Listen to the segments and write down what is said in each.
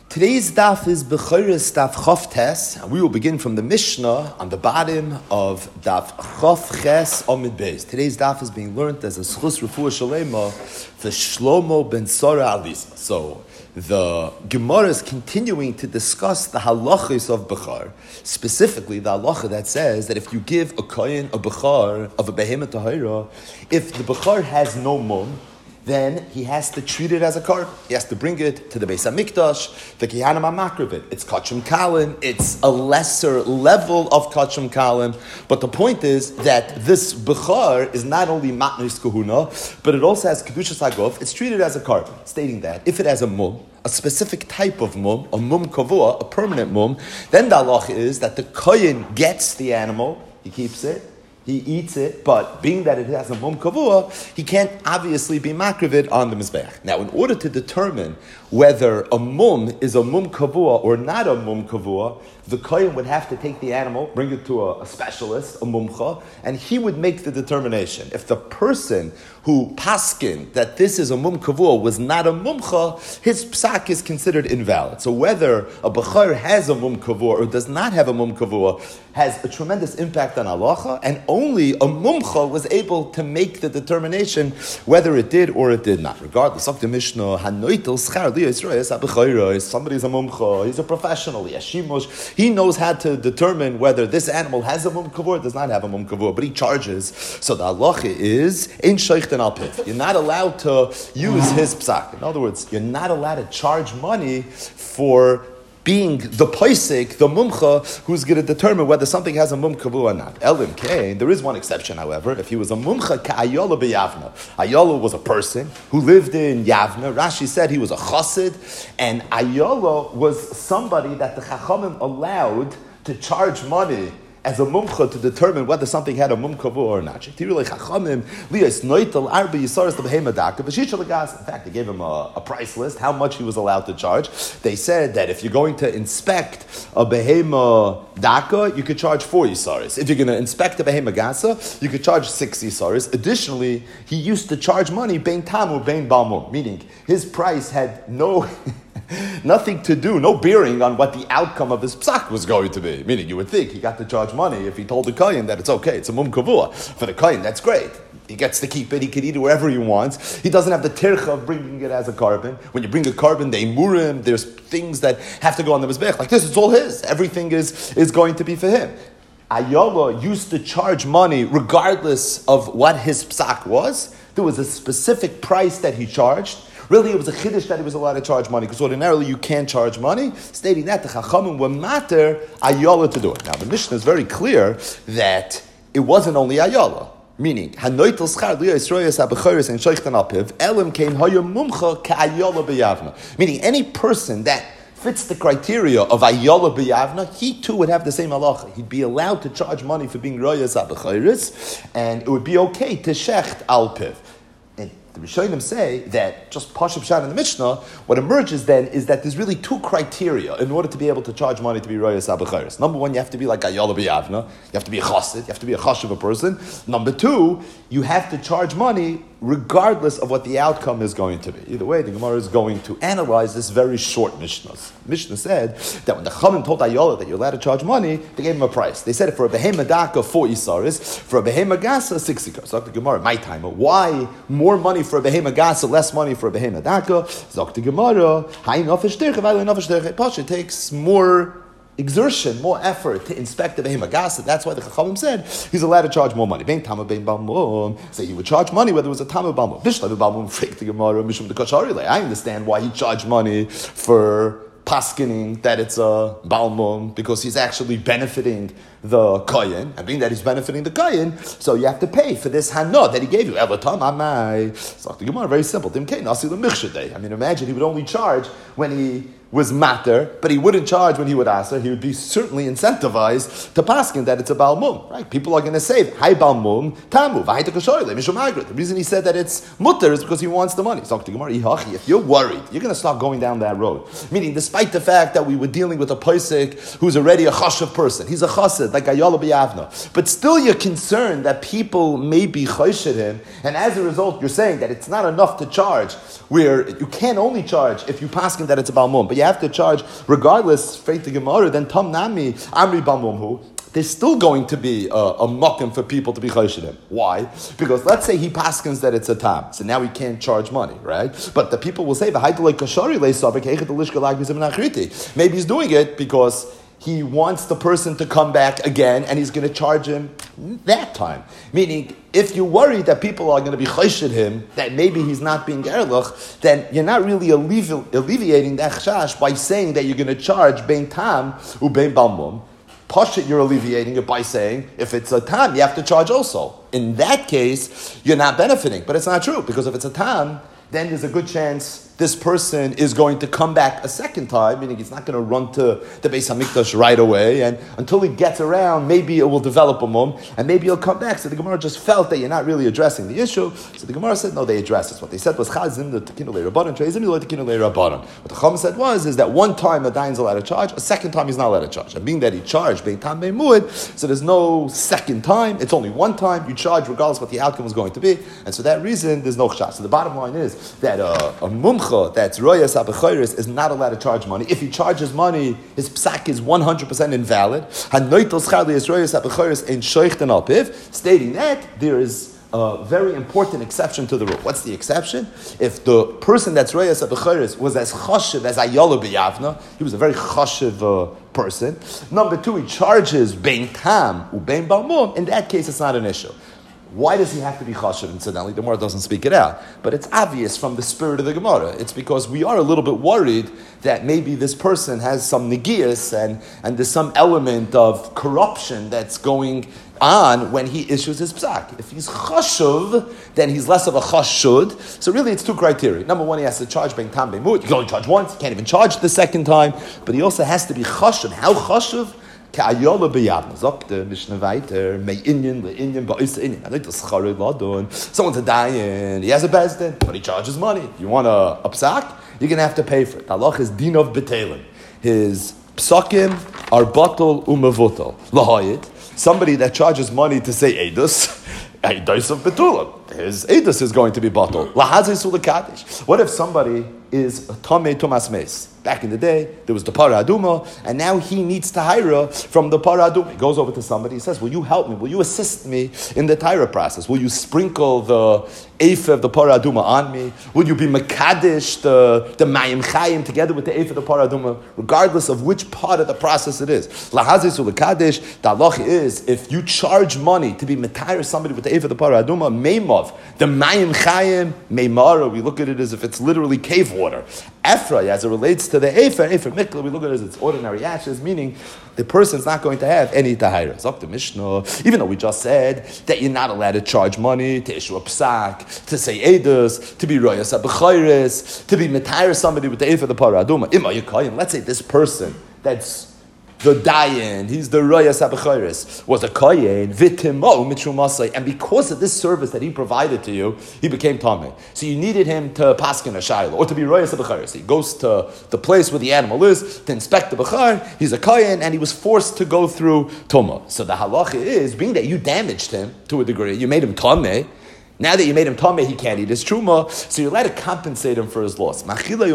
Today's daf is Bechoros daf Chof Tes, and we will begin from the Mishnah on the bottom of daf Chof Ches Amud Beis. Today's daf is being learned as a Schus Refuah Shalema for Shlomo ben Sora Alisa. So the Gemara is continuing to discuss the halachos of Bechar, specifically the halacha that says that if you give a kohen a Bechar of a behemoth tahira, if the Bechar has no mum, then he has to treat it as a korban. He has to bring it to the Beis HaMikdash, the Kehanim HaMakrivit. It's Kachim Kalim. It's a lesser level of Kachim Kalim. But the point is that this Bechar is not only Matnos Kahuna, but it also has Kedushas HaGof. It's treated as a korban, stating that if it has a mum, a specific type of mum, a mum kavua, a permanent mum, then the halach is that the kohen gets the animal, he keeps it, he eats it, but being that it has a mum kavua, he can't obviously be makrivid on the mizbeach. Now, in order to determine whether a mum is a mum kavua or not a mum kavua, the kohen would have to take the animal, bring it to a specialist, a mumcha, and he would make the determination. If the person who paskin that this is a mum kavua was not a mumcha, his psak is considered invalid. So whether a bechar has a mum kavua or does not have a mum kavua has a tremendous impact on halacha, and only a mumcha was able to make the determination whether it did or it did not. Regardless of the Mishnah, hanoitel schar liyos, somebody's a mumcha, he's a professional, he has shimush, he knows how to determine whether this animal has a mum kavua or does not have a mum kavua, but he charges. So the halacha is ein sheichten al piv. You're not allowed to use his psak. In other words, you're not allowed to charge money for being the paisik, the mumcha, who's going to determine whether something has a mum kavua or not. Elim Kain, there is one exception, however. If he was a mumcha ka'ayola b'Yavna, Ayola was a person who lived in Yavna. Rashi said he was a chassid, and Ayola was somebody that the chachamim allowed to charge money as a mumcha to determine whether something had a mum kavua or not. In fact, they gave him a price list, how much he was allowed to charge. They said that if you're going to inspect a behema daka, you could charge 4 yisaris. If you're going to inspect a behema gasa, you could charge 6 yisaris. Additionally, he used to charge money bein tamu, bein balmum, meaning his price had nothing to do, no bearing on what the outcome of his psak was going to be. Meaning, you would think he got to charge money if he told the kohen that it's okay, it's a mum kavua. For the kohen, that's great. He gets to keep it, he can eat it wherever he wants. He doesn't have the tircha of bringing it as a carbon. When you bring a carbon, they murim, there's things that have to go on the mizbech. Like this, it's all his. Everything is going to be for him. Ayola used to charge money regardless of what his psak was. There was a specific price that he charged. Really, it was a chiddush that he was allowed to charge money, because ordinarily you can't charge money, stating that the chachamim were matter ayola to do it. Now, the Mishnah is very clear that it wasn't only ayola, meaning hanoitel schar liyos royas habechoros and sheichten al piv elim kein hayom mumcha ka'ayola b'Yavna, meaning any person that fits the criteria of ayola b'Yavna, he too would have the same halacha. He'd be allowed to charge money for being royas habechoros, and it would be okay to shecht al piv. The Rishonim say that just Pashup Shan in the Mishnah, what emerges then is that there's really 2 criteria in order to be able to charge money to be Royas HaBecharis. Number 1, you have to be like Ayola B'Yavna. You have to be a chassid. You have to be a chashiv a person. Number 2, you have to charge money regardless of what the outcome is going to be. Either way, the Gemara is going to analyze this very short Mishnah. Mishnah said that when the Chachamim told Ayola that you're allowed to charge money, they gave him a price. They said for a behema daka 4 isaris, for a behema gasa 6 ikar. So the Gemara, my time, why more money for a behema gasa, less money for a behema daka? Zok the Gemara, it takes more exertion, more effort to inspect the behema gasa. That's why the Chachamim said he's allowed to charge more money. Bein tama bein balmum. So he would charge money whether it was a tama balmum. Bishla balmum freak the Gemara mishum the kasharile. I understand why he charged money for paskening that it's a balmum, because he's actually benefiting the kohen, and being that he's benefiting the kohen, so you have to pay for this hana that he gave you. Elatam amai. So the Gemara, very simple. I mean, imagine he would only charge when he was matter, but he wouldn't charge when he would aser. He would be certainly incentivized to paskin that it's a balmum, right? People are going to say, "Hi balmum, tamu, v'hayta kashoyle, mishum agrit." The reason he said that it's mutter is because he wants the money. So the Gemara, if you're worried, you're going to start going down that road. Meaning, despite the fact that we were dealing with a paisik who's already a chashav person, he's a chassid like Ayola b'Yavna, but still you're concerned that people may be choshed him, and as a result, you're saying that it's not enough to charge, where you can only charge if you paskin that it's a balmum, but you have to charge regardless, faith to Gemara, then Tam Nami, Amri Bamumhu, there's still going to be a muckim for people to be choshedim. Why? Because let's say he paskins that it's a tam, so now he can't charge money, right? But the people will say, maybe he's doing it because he wants the person to come back again and he's going to charge him that time. Meaning, if you worry that people are going to be choshed him, that maybe he's not being erlich, then you're not really alleviating that chash by saying that you're going to charge bein tam u bein balmum. Pashit, you're alleviating it by saying, if it's a tam, you have to charge also. In that case, you're not benefiting. But it's not true, because if it's a tam, then there's a good chance this person is going to come back a second time, meaning he's not going to run to the Beis HaMikdash right away, and until he gets around, maybe it will develop a mum, and maybe he'll come back. So the Gemara just felt that you're not really addressing the issue. So the Gemara said, no, they addressed it. What they said was, Chazim the Tekinu Le'Rabbanan, Treizim the Tekinu Le'Rabbanan. What the Chum said is that one time the Dayan's allowed to charge, a second time he's not allowed to charge. And being that he charged, being Tam Bein Mu'id, so there's no second time, it's only one time, you charge regardless what the outcome was going to be, and so that reason, there's no chashash. So the bottom line is that a mumcha that's royas abechoris is not allowed to charge money. If he charges money, his psak is 100% invalid. Stating that there is a very important exception to the rule. What's the exception? If the person that's royas abechoris was as chashiv as Ayola b'Yavna, he was a very chashiv person. Number two, he charges bein tam u bein balmum. In that case, it's not an issue. Why does he have to be chashiv? Incidentally, the Gemara doesn't speak it out. But it's obvious from the spirit of the Gemara. It's because we are a little bit worried that maybe this person has some negias and there's some element of corruption that's going on when he issues his psak. If he's chashuv, then he's less of a chashud. So really it's two criteria. Number one, he has to charge bein tam bein mu'id. You can only charge once, you can't even charge the second time. But he also has to be chashuv. How chashuv? Ka'ayola b'yavna. Zok the Mishnah weiter. Mei inyan le'inyan ba'isa inyan. I think the scharid ladon. Someone's a dayan. He has a bezdin, but he charges money. You want a psak? You're going to have to pay for it. Halach is din of betelim. His psakim are batal u'mevutal. Lahayit. Somebody that charges money to say edus, edus of betulim. His edus is going to be batal. Lahazis u'lekadish. What if somebody is a tamei tumas meis? Back in the day, there was the Para Aduma, and now he needs Tahira from the Para Aduma. He goes over to somebody, he says, will you help me? Will you assist me in the Tahira process? Will you sprinkle the Eif of the Para Aduma on me? Will you be Makadish, the Mayim Chayim, together with the Eif of the Para Aduma, regardless of which part of the process it is? Lahazis Ulakadish, the halach is, if you charge money to be Matahir somebody with the Eif of the Para Aduma, Meimov, the Mayim Chayim, Meimara, we look at it as if it's literally cave water. Ephra, as it relates to the Efer Mikla, we look at it as its ordinary ashes, meaning the person's not going to have any tahira. Zok the Mishnah, even though we just said that you're not allowed to charge money, to issue a psak, to say edus, to be royas abechayres, to be metayr somebody with the Efer the Para Aduma. Ima Yekayim, let's say this person that's the dayan, he's the royas habechoris, was a kohen, vitimo mitrumasai, and because of this service that he provided to you, he became tamei. So you needed him to paskin a shayla, or to be royas habechoris. He goes to the place where the animal is to inspect the bechar. He's a kohen, and he was forced to go through tuma. So the halacha is, being that you damaged him to a degree, you made him tamei. Now that you made him tamei, he can't eat his truma, so you're allowed to compensate him for his loss. You can feed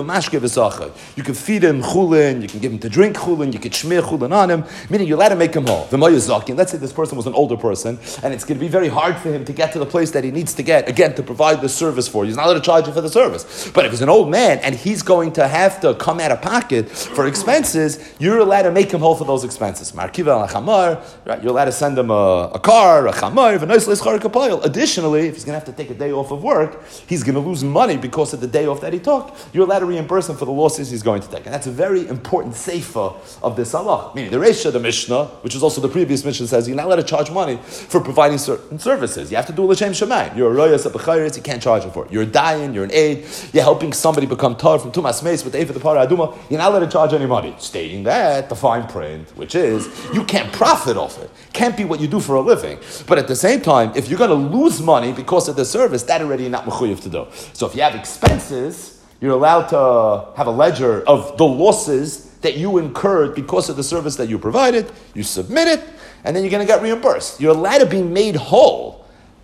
him chulin, you can give him to drink chulin, you can shmir chulin on him, meaning you're allowed to make him whole. Let's say this person was an older person, and it's going to be very hard for him to get to the place that he needs to get, again, to provide the service for. He's not allowed to charge you for the service. But if he's an old man, and he's going to have to come out of pocket for expenses, you're allowed to make him whole for those expenses. Markiva al-chamar, right? You're allowed to send him a car, a chamar, additionally, if he's going to have to take a day off of work, he's going to lose money because of the day off that he took. You're allowed to reimburse him for the losses he's going to take. And that's a very important seifa of this halach. Meaning the Reisha, the Mishnah, which is also the previous Mishnah, says you're not allowed to charge money for providing certain services. You have to do l'shem shemayim. You're a royas, a b'chayres, you can't charge him for it. You're a dayan, you're an aid, you're helping somebody become tar from tumas meis with the eif of the Para Aduma, you're not allowed to charge any money. Stating that, the fine print, which is, you can't profit off it. Can't be what you do for a living. But at the same time, if you're going to lose money because of the service, that already you're not mechuyev to do. So if you have expenses, you're allowed to have a ledger of the losses that you incurred because of the service that you provided. You submit it, and then you're going to get reimbursed. You're allowed to be made whole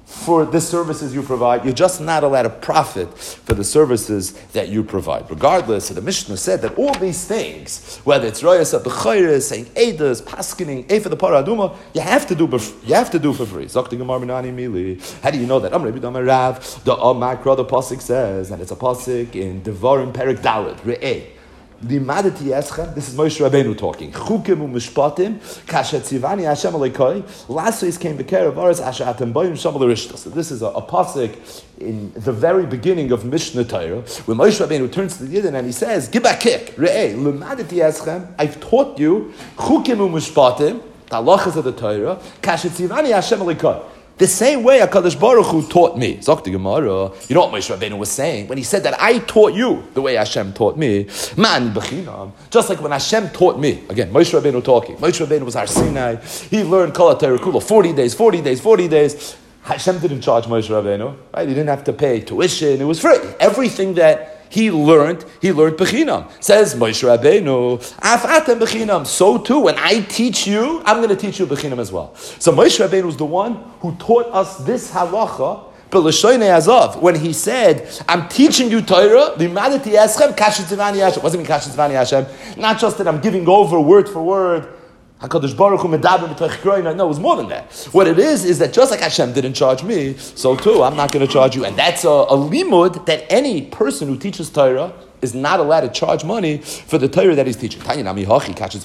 for the services you provide. You're just not allowed to profit for the services that you provide. Regardless, the Mishnah said that all these things, whether it's Royas B'chayres, saying Eidas, Paskining, for the Paraduma, you have to do for free. How do you know that? The Makra, the Pasuk says, and it's a Pasuk in Devarim Perek Dalet, Re'eh. This is Moshe Rabbeinu talking. Chukim u'mishpatim kasher tzivani Hashem alekai lasois came b'kerev aretz asher atem bayim sham l'rishta. So this is a pasuk in the very beginning of Mishnah Torah when Moshe Rabbeinu turns to the Yidden and he says, "Give a kick, re'eh l'madati eschem. I've taught you chukim u'mishpatim, the halachas of the Torah, kasher tzivani Hashem alekai." The same way HaKadosh Baruch Hu taught me. Zok the Gemara. You know what Moshe Rabbeinu was saying? When he said that I taught you the way Hashem taught me. Man b'chinam. Just like when Hashem taught me. Again, Moshe Rabbeinu talking. Moshe Rabbeinu was Har Sinai. He learned Kol HaTorah Kula 40 days. Hashem didn't charge Moshe Rabbeinu. Right? He didn't have to pay tuition. It was free. Everything that he learned b'chinam. Says Moshe Rabbeinu, af atem b'chinam. So too, when I teach you, I'm going to teach you b'chinam as well. So Moshe Rabbeinu was the one who taught us this halacha, when he said, I'm teaching you Torah, limadati eschem kasher tzivani Hashem. What does it mean kasher tzivani Hashem? Not just that I'm giving over word for word, HaKadosh Baruch Hu medaber b'toich kroina. No, it was more than that. What it is that just like Hashem didn't charge me, so too, I'm not going to charge you. And that's a limud that any person who teaches Torah is not allowed to charge money for the Torah that he's teaching. Just like I learned from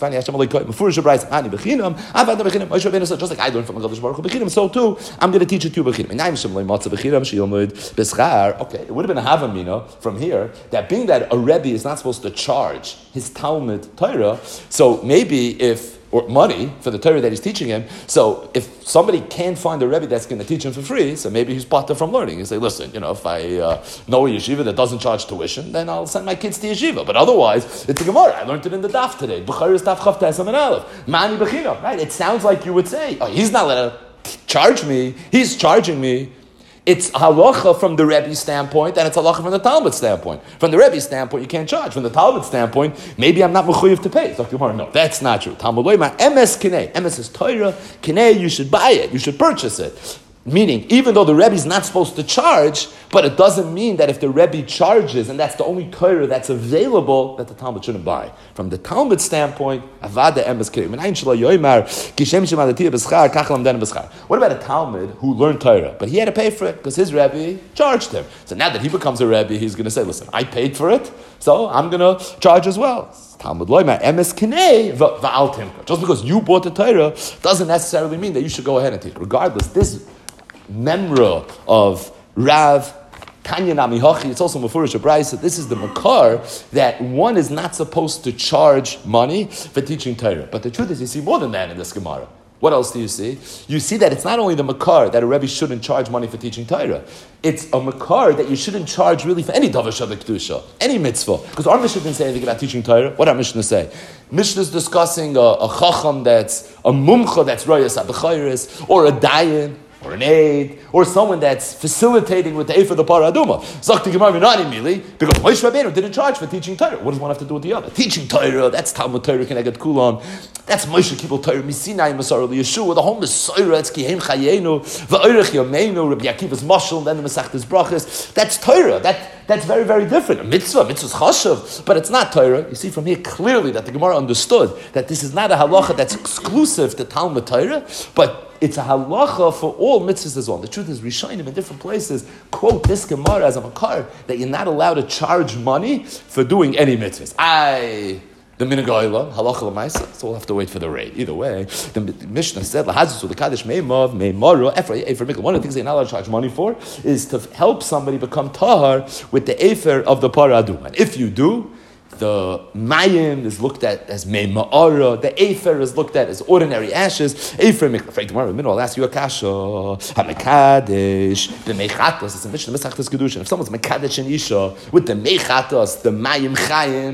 HaKadosh Baruch Hu b'chinam, so too, I'm going to teach it to you b'chinam. Okay, it would have been a havamina from here, that being that a Rebbe is not supposed to charge his Talmud Torah, so maybe or money for the Torah that he's teaching him. So if somebody can't find a Rebbe that's going to teach him for free, so maybe he's parted from learning. You say, listen, if I know a yeshiva that doesn't charge tuition, then I'll send my kids to yeshiva. But otherwise, it's a Gemara. I learned it in the daf today. B'charis daf chav tesam and aleph. Mani b'china. Right? It sounds like you would say, he's not allowed to charge me. He's charging me. It's halacha from the Rebbe's standpoint, and it's halacha from the Talmud standpoint. From the Rebbe's standpoint, you can't charge. From the Talmud standpoint, maybe I'm not mechuyev to pay. No, that's not true. Talmud loyma emes kinei. Emes is Torah. Kinei, you should buy it. You should purchase it. Meaning, even though the Rebbe is not supposed to charge, but it doesn't mean that if the Rebbe charges and that's the only Torah that's available, that the Talmud shouldn't buy. From the Talmud standpoint, avada emes kinei. What about a Talmud who learned Torah, but he had to pay for it because his Rebbe charged him? So now that he becomes a Rebbe, he's going to say, listen, I paid for it, so I'm going to charge as well. Talmud loyma emes kinei va'al timka. Just because you bought the Torah doesn't necessarily mean that you should go ahead and teach. Regardless, this memra of Rav Tanya Nami Hachi, it's also Mefurish Abraisa. This is the makar that one is not supposed to charge money for teaching Torah. But the truth is, you see more than that in this Gemara. What else do you see? You see that it's not only the makar that a Rebbe shouldn't charge money for teaching Torah. It's a makar that you shouldn't charge really for any davar shabbat kedusha, any mitzvah. Because our Mishnah didn't say anything about teaching Torah. What our Mishnah say? Mishnah is discussing a chacham that's a mumcha that's royas abechayres, or a dayan, or an aide, or someone that's facilitating with the Ephah the Paraduma. Zakti Gemara not immediately, because Moshe Rabbeinu didn't charge for teaching Torah. What does one have to do with the other? Teaching Torah, that's Talmud Torah, can I get Kulan? That's Moshe Kibbutz Torah, Misinai Masar Yeshua, the whole Messiah, it's Kihem Chayenu, Va'orech Yameinu, Rabbi Akiva's Mashal, then the Masechtas Brachas. That's Torah. That's very, very different. A mitzvah's chashav, but it's not Torah. You see from here clearly that the Gemara understood that this is not a halacha that's exclusive to Talmud Torah, but it's a halacha for all mitzvahs as well. The truth is, Rishonim in different places quote this Gemara as a makar that you're not allowed to charge money for doing any mitzvahs. The minhag halacha l'maisa, so we'll have to wait for the raid. Either way, the Mishnah said, "Lahazisu the kaddish meimav meimaru efer mikla." One of the things they're not allowed to charge money for is to help somebody become tahar with the efer of the paradum. And if you do, the mayim is looked at as meima'ara, the efer is looked at as ordinary ashes. Efer mikla. Frank, tomorrow in the middle, I'll ask you a kasha. Hamekadesh, the mechatos. It's a Mishnah Mesachtas Kedushin. If someone's mekadesh and isha with the mechatos, the mayim chayim,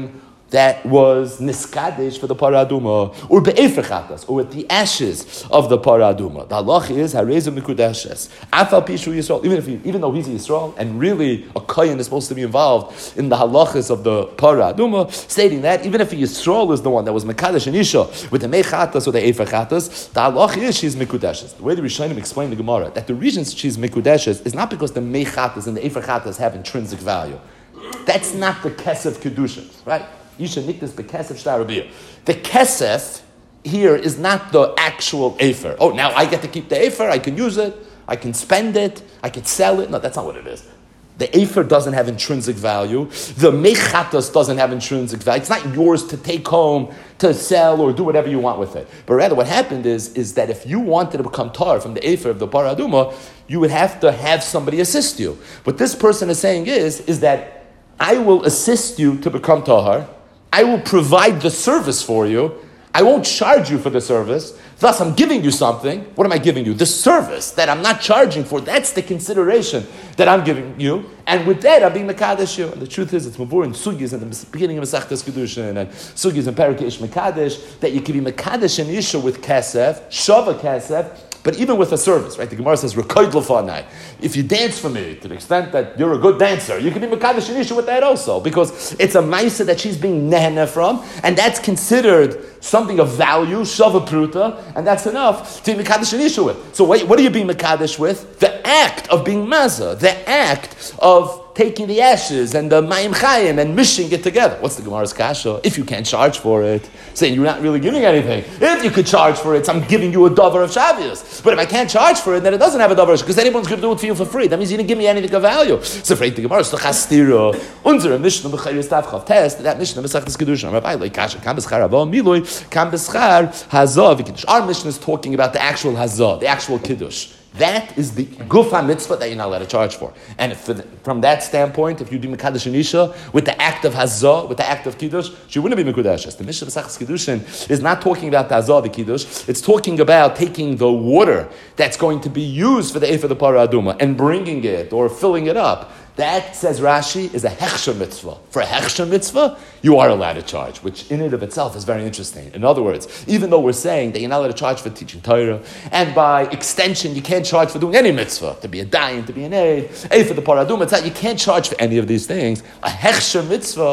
that was niskadesh for the paraduma, or be'efer chatas, or with the ashes of the paraduma. The halach is hareza mikudeshes. Afal pishu Yisrael, even though he's a Yisrael, and really a kohen is supposed to be involved in the halachas of the paraduma, stating that even if a Yisrael is the one that was mekadesh and isha with the mechatas or the efer chatas, the halach is she's mikudeshes. The way the Rishonim explain the Gemara that the reason she's mikudeshes is not because the mechatas and the efer chatas have intrinsic value. That's not the kesef kedusha, right? You should nick this bekesef shtarabiyah. The kesef here is not the actual afer. Oh, now I get to keep the afer, I can use it, I can spend it, I can sell it. No, that's not what it is. The afer doesn't have intrinsic value. The mechatas doesn't have intrinsic value. It's not yours to take home, to sell, or do whatever you want with it. But rather what happened is that if you wanted to become tar from the afer of the paraduma, you would have to have somebody assist you. What this person is saying is that I will assist you to become tahar. I will provide the service for you. I won't charge you for the service. Thus, I'm giving you something. What am I giving you? The service that I'm not charging for. That's the consideration that I'm giving you. And with that, I'm being Mekadesh you. And the truth is, it's Mavur and Sugis in the beginning of Masechtas Kedushin and Sugis and Perek Ish Mekadesh, that you can be Mekadesh and Isha with Kesef, Shava Kesef, but even with a service, right? The Gemara says, Rekoid Lefanai. If you dance for me, to the extent that you're a good dancer, you can be Mekadesh and Isha with that also, because it's a Maisa that she's being Nehena from, and that's considered something of value, Shava Pruta, and that's enough to be Mekadesh and Isha with. So what are you being Mekadesh with? The act of being Maza, the act of taking the ashes and the Mayim Chayim and mishing it together. What's the Gemara's kasha? If you can't charge for it, saying you're not really giving anything. If you could charge for it, so I'm giving you a davar of Shavuos. But if I can't charge for it, then it doesn't have a davar, because anyone's going to do it for you for free. That means you didn't give me anything of value. So for the Gemara, Stochastira, Unzer Mishnah B'chayis Tavchav Test, that Mishnah Mesachtes Kedushin, Rabbi like kasha, Kam B'schar Avo Miloi, Kam B'schar Hazah V'Kiddush. Our Mishnah is talking about the actual Hazah, the actual Kiddush. That is the gufa mitzvah that you're not allowed to charge for. And from that standpoint, if you do Mekadesh and Isha with the act of Hazah, with the act of Kiddush, she wouldn't be Mekudesh. The Mishnah B'Sachas Kiddushin is not talking about the Hazah, the Kiddush. It's talking about taking the water that's going to be used for the Ephah, the Parah Aduma, and bringing it or filling it up. That, says Rashi, is a hechsher mitzvah. For a hechsher mitzvah, you are allowed to charge, which in and of itself is very interesting. In other words, even though we're saying that you're not allowed to charge for teaching Torah, and by extension, you can't charge for doing any mitzvah, to be a dayan, to be an aid, for the paradum, it's not, you can't charge for any of these things. A hechsher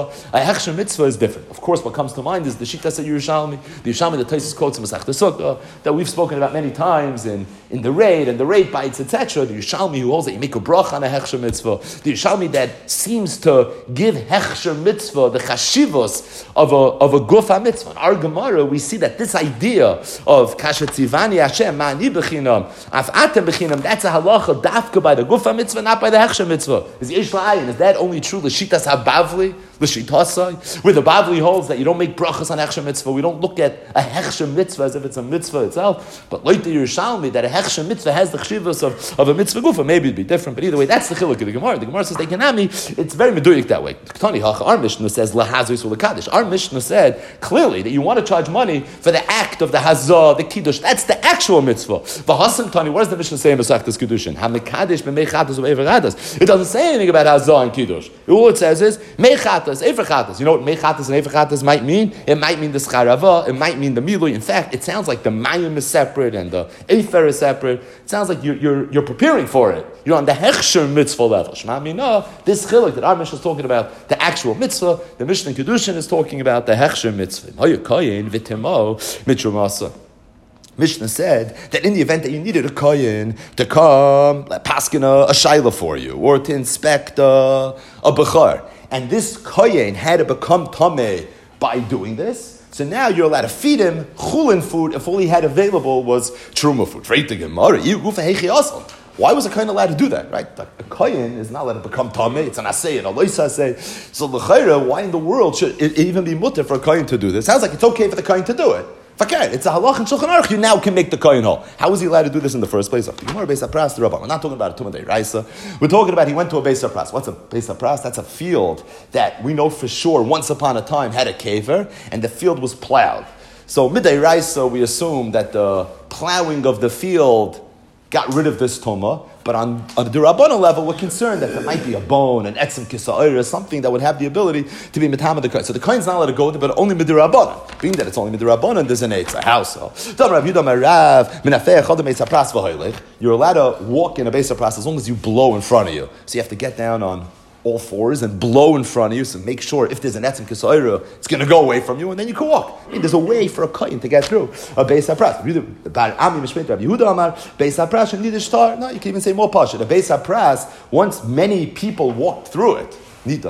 mitzvah is different. Of course, what comes to mind is the Shitas of Yerushalmi, the Yerushalmi that Taisus quotes in Masechta Sukkah, that we've spoken about many times in the raid, and the raid bites, etc. The Yerushalmi who holds that you make a bracha on a hechsher mitzvah, the Yerushalmi that seems to give hechsher mitzvah the chashivos of a gufa mitzvah. In our Gemara, we see that this idea of kasha tzivani Hashem ma'ani bechinam af atem bechinam, that's a halacha dafka by the gufa mitzvah, not by the hechsher mitzvah. Is yesh la'ayin? Is that only true l'shitas habavli? L'shitasai, where the Bavli holds that you don't make brachas on hechsher mitzvah. We don't look at a hechsher mitzvah as if it's a mitzvah itself, but like the Yerushalmi, that a hechsher mitzvah has the chshivos of a mitzvah gufa. Maybe it'd be different, but either way, that's the chiluk of the Gemara. The Gemara says they kanami. It's very meduyik that way. Our Mishnah says lahazus u'lekadosh. Our Mishnah said clearly that you want to charge money for the act of the hazah, the kiddush. That's the actual mitzvah. V'hasan tani. What does the Mishnah say in Masechtas Kiddushin? Hamekadesh b'meichatas u'everadas. It doesn't say anything about hazah and kiddush. All it says is meichatas. You know what mechatas and efrachatas might mean? It might mean the scharava, it might mean the milui. In fact, it sounds like the mayim is separate and the efer is separate. It sounds like you're preparing for it. You're on the hechsher mitzvah level. Shema mina, this chiluk that our Mishnah is talking about, the actual mitzvah, the Mishnah in Kedushin is talking about the hechsher mitzvah. Mishnah said that in the event that you needed a kohen to come, paskina a shaila for you, or to inspect a bechar, and this kohen had to become tameh by doing this, so now you're allowed to feed him chulin food if all he had available was truma food. Why was a kohen allowed to do that? Right, a kohen is not allowed to become tameh; it's an asay, an aloisa asay. So l'chayra, why in the world should it even be mutter for a kohen to do this? Sounds like it's okay for the kohen to do it. It's a halach and Shulchan Aruch. You now can make the kohen whole. How was he allowed to do this in the first place? We're not talking about a Tumah Deiraisa. We're talking about he went to a Beis HaPras. What's a Beis HaPras? That's a field that we know for sure once upon a time had a kaver, and the field was plowed. So Mideiraisa, we assume that the plowing of the field got rid of this tuma, but on the Rabbanan level, we're concerned that there might be a bone, an etzem kisa'ir, something that would have the ability to be mitama the kohen. So the kohen's not allowed to go there, but only midirabbanan. Being that it's only midirabbanan, there's an eitz, a house. You're allowed to walk in a beis hapras as long as you blow in front of you. So you have to get down on all fours and blow in front of you, so make sure if there's an etzem kisa'ira, it's going to go away from you, and then you can walk. I mean, there's a way for a kohen to get through a beis hapras. No, you can even say more pasha. A beis hapras, once many people walked through it, if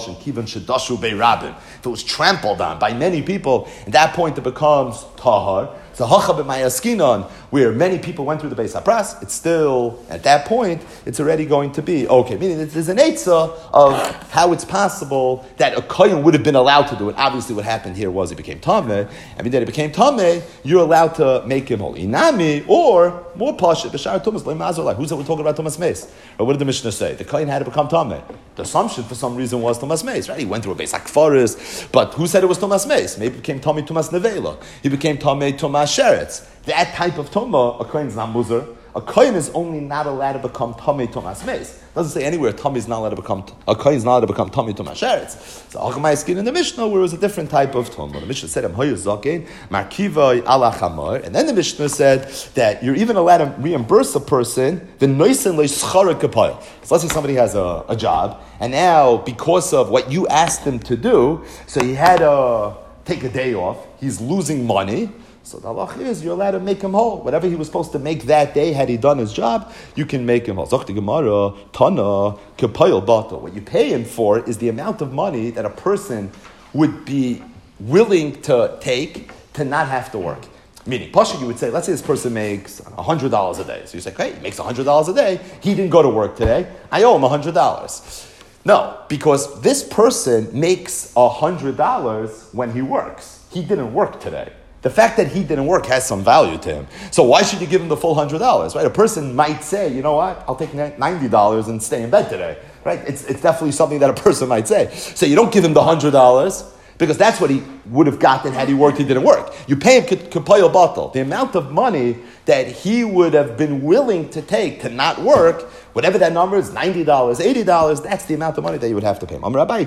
it was trampled on by many people, at that point it becomes tahar. So hacha b'mayaskinon, where many people went through the Beis Hapras, it's still, at that point, it's already going to be okay. Meaning there's an eitzah of how it's possible that a kohen would have been allowed to do it. Obviously what happened here was he became tameh. I mean, that he became tameh, you're allowed to make him holy. Inami, or more pasha, b'shar tumas, le'mazolai. Who's that we're talking about Tumas Meis? Or what did the Mishnah say? The kohen had to become tameh. The assumption for some reason was Tumas Meis, right? He went through a Beis Hakfaris, but who said it was Tumas Meis? Maybe it became tameh Tumas Nevela. He became tameh Tumas Sheretz. That type of tumah, a kohen is not muzar. A kohen is only not allowed to become tamei tumas meis. Doesn't say anywhere tamei is not allowed to become, a kohen is not allowed to become tamei tumas sheretz. So Achamai skin in the Mishnah, where it was a different type of tumah. The Mishnah said, markivai ala chamor, and then the Mishnah said that you're even allowed to reimburse a person the noisen le'schara kapayil. So let's say somebody has a job, and now because of what you asked him to do, so he had to take a day off. He's losing money. So the halach is you're allowed to make him whole. Whatever he was supposed to make that day, had he done his job, you can make him whole. Zokti Gemara, Tana, Kepayel Bato. What you pay him for is the amount of money that a person would be willing to take to not have to work. Meaning, Pasha, you would say, let's say this person makes $100 a day. So you say, hey, he makes $100 a day. He didn't go to work today. I owe him $100. No, because this person makes $100 when he works. He didn't work today. The fact that he didn't work has some value to him. So why should you give him the full $100, right? A person might say, you know what, I'll take $90 and stay in bed today, right? It's definitely something that a person might say. So you don't give him the $100, because that's what he would have gotten had he worked, he didn't work. You pay him kapayel batal. The amount of money that he would have been willing to take to not work, whatever that number is, $90, $80, that's the amount of money that you would have to pay him.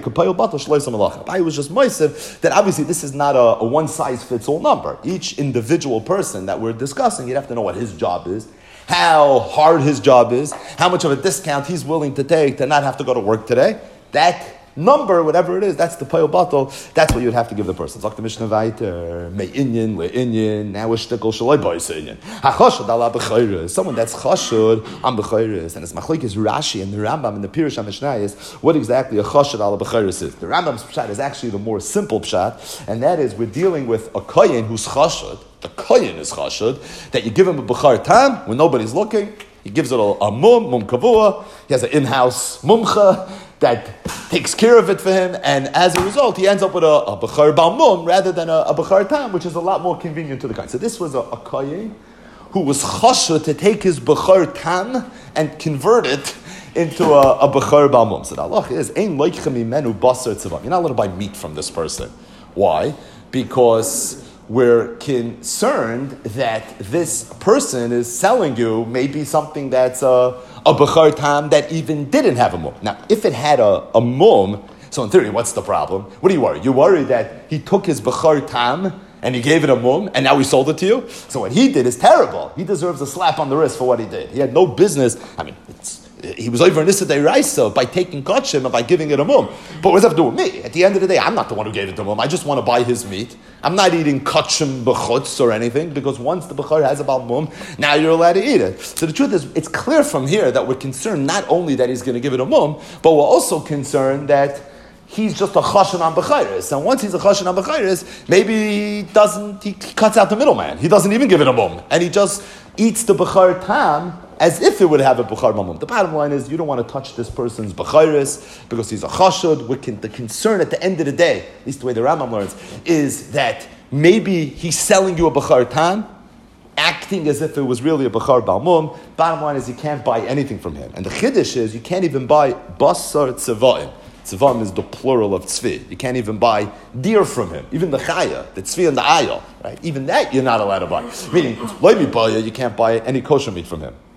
Abaye was just moisev that obviously this is not a one-size-fits-all number. Each individual person that we're discussing, you'd have to know what his job is, how hard his job is, how much of a discount he's willing to take to not have to go to work today. That number, whatever it is, that's the payol batal. That's what you would have to give the person. Zok the Mishnah Vayter, me'inyin, le'inyin, now a shtickle shaloi bois inyin. Hachashud ala b'chayris. Someone that's chashud on b'chayris. And it's machlokes Rashi and the Rambam and the Pirush HaMishnah is what exactly a chashud ala b'chayris is. The Rambam's pshat is actually the more simple pshat, and that is we're dealing with a kohen who's chashud. The kohen is chashud, that you give him a b'char tam when nobody's looking. He gives it a mum kavua. He has an in-house mumcha that takes care of it for him, and as a result, he ends up with a b'char balmum rather than a b'char tam, which is a lot more convenient to the kohen. So this was a kohen who was chashud to take his b'char tam and convert it into a b'char balmum. So the halach is ein loichem imenu basar tzavam. You're not allowed to buy meat from this person. Why? Because we're concerned that this person is selling you maybe something that's a b'char tam that even didn't have a mum. Now, if it had a mum, so in theory, what's the problem? What do you worry? You worry that he took his b'char tam and he gave it a mum, and now he sold it to you? So what he did is terrible. He deserves a slap on the wrist for what he did. He had no business. I mean, he was over in Nissa Deiraisa by taking kachim and by giving it a mum. But what does that have to do with me? At the end of the day, I'm not the one who gave it to him. I just want to buy his meat. I'm not eating kachim b'chutz or anything, because once the b'char has about mum, now you're allowed to eat it. So the truth is, it's clear from here that we're concerned not only that he's going to give it a mum, but we're also concerned that he's just a chashan on b'chayris. And once he's a chashan on b'chayris, maybe he cuts out the middleman. He doesn't even give it a mum. And he just eats the b'char tam as if it would have a b'char mamum. The bottom line is you don't want to touch this person's b'chayris because he's a chashud. The concern at the end of the day, at least the way the Rambam learns, is that maybe he's selling you a b'char tam, acting as if it was really a b'char balmum. Bottom line is you can't buy anything from him. And the chiddush is you can't even buy basar tzeva'im. Tzeva'im is the plural of tzvi. You can't even buy deer from him. Even the chaya, the tzvi and the ayah, right? Even that you're not allowed to buy. Meaning, you can't buy any kosher meat from him.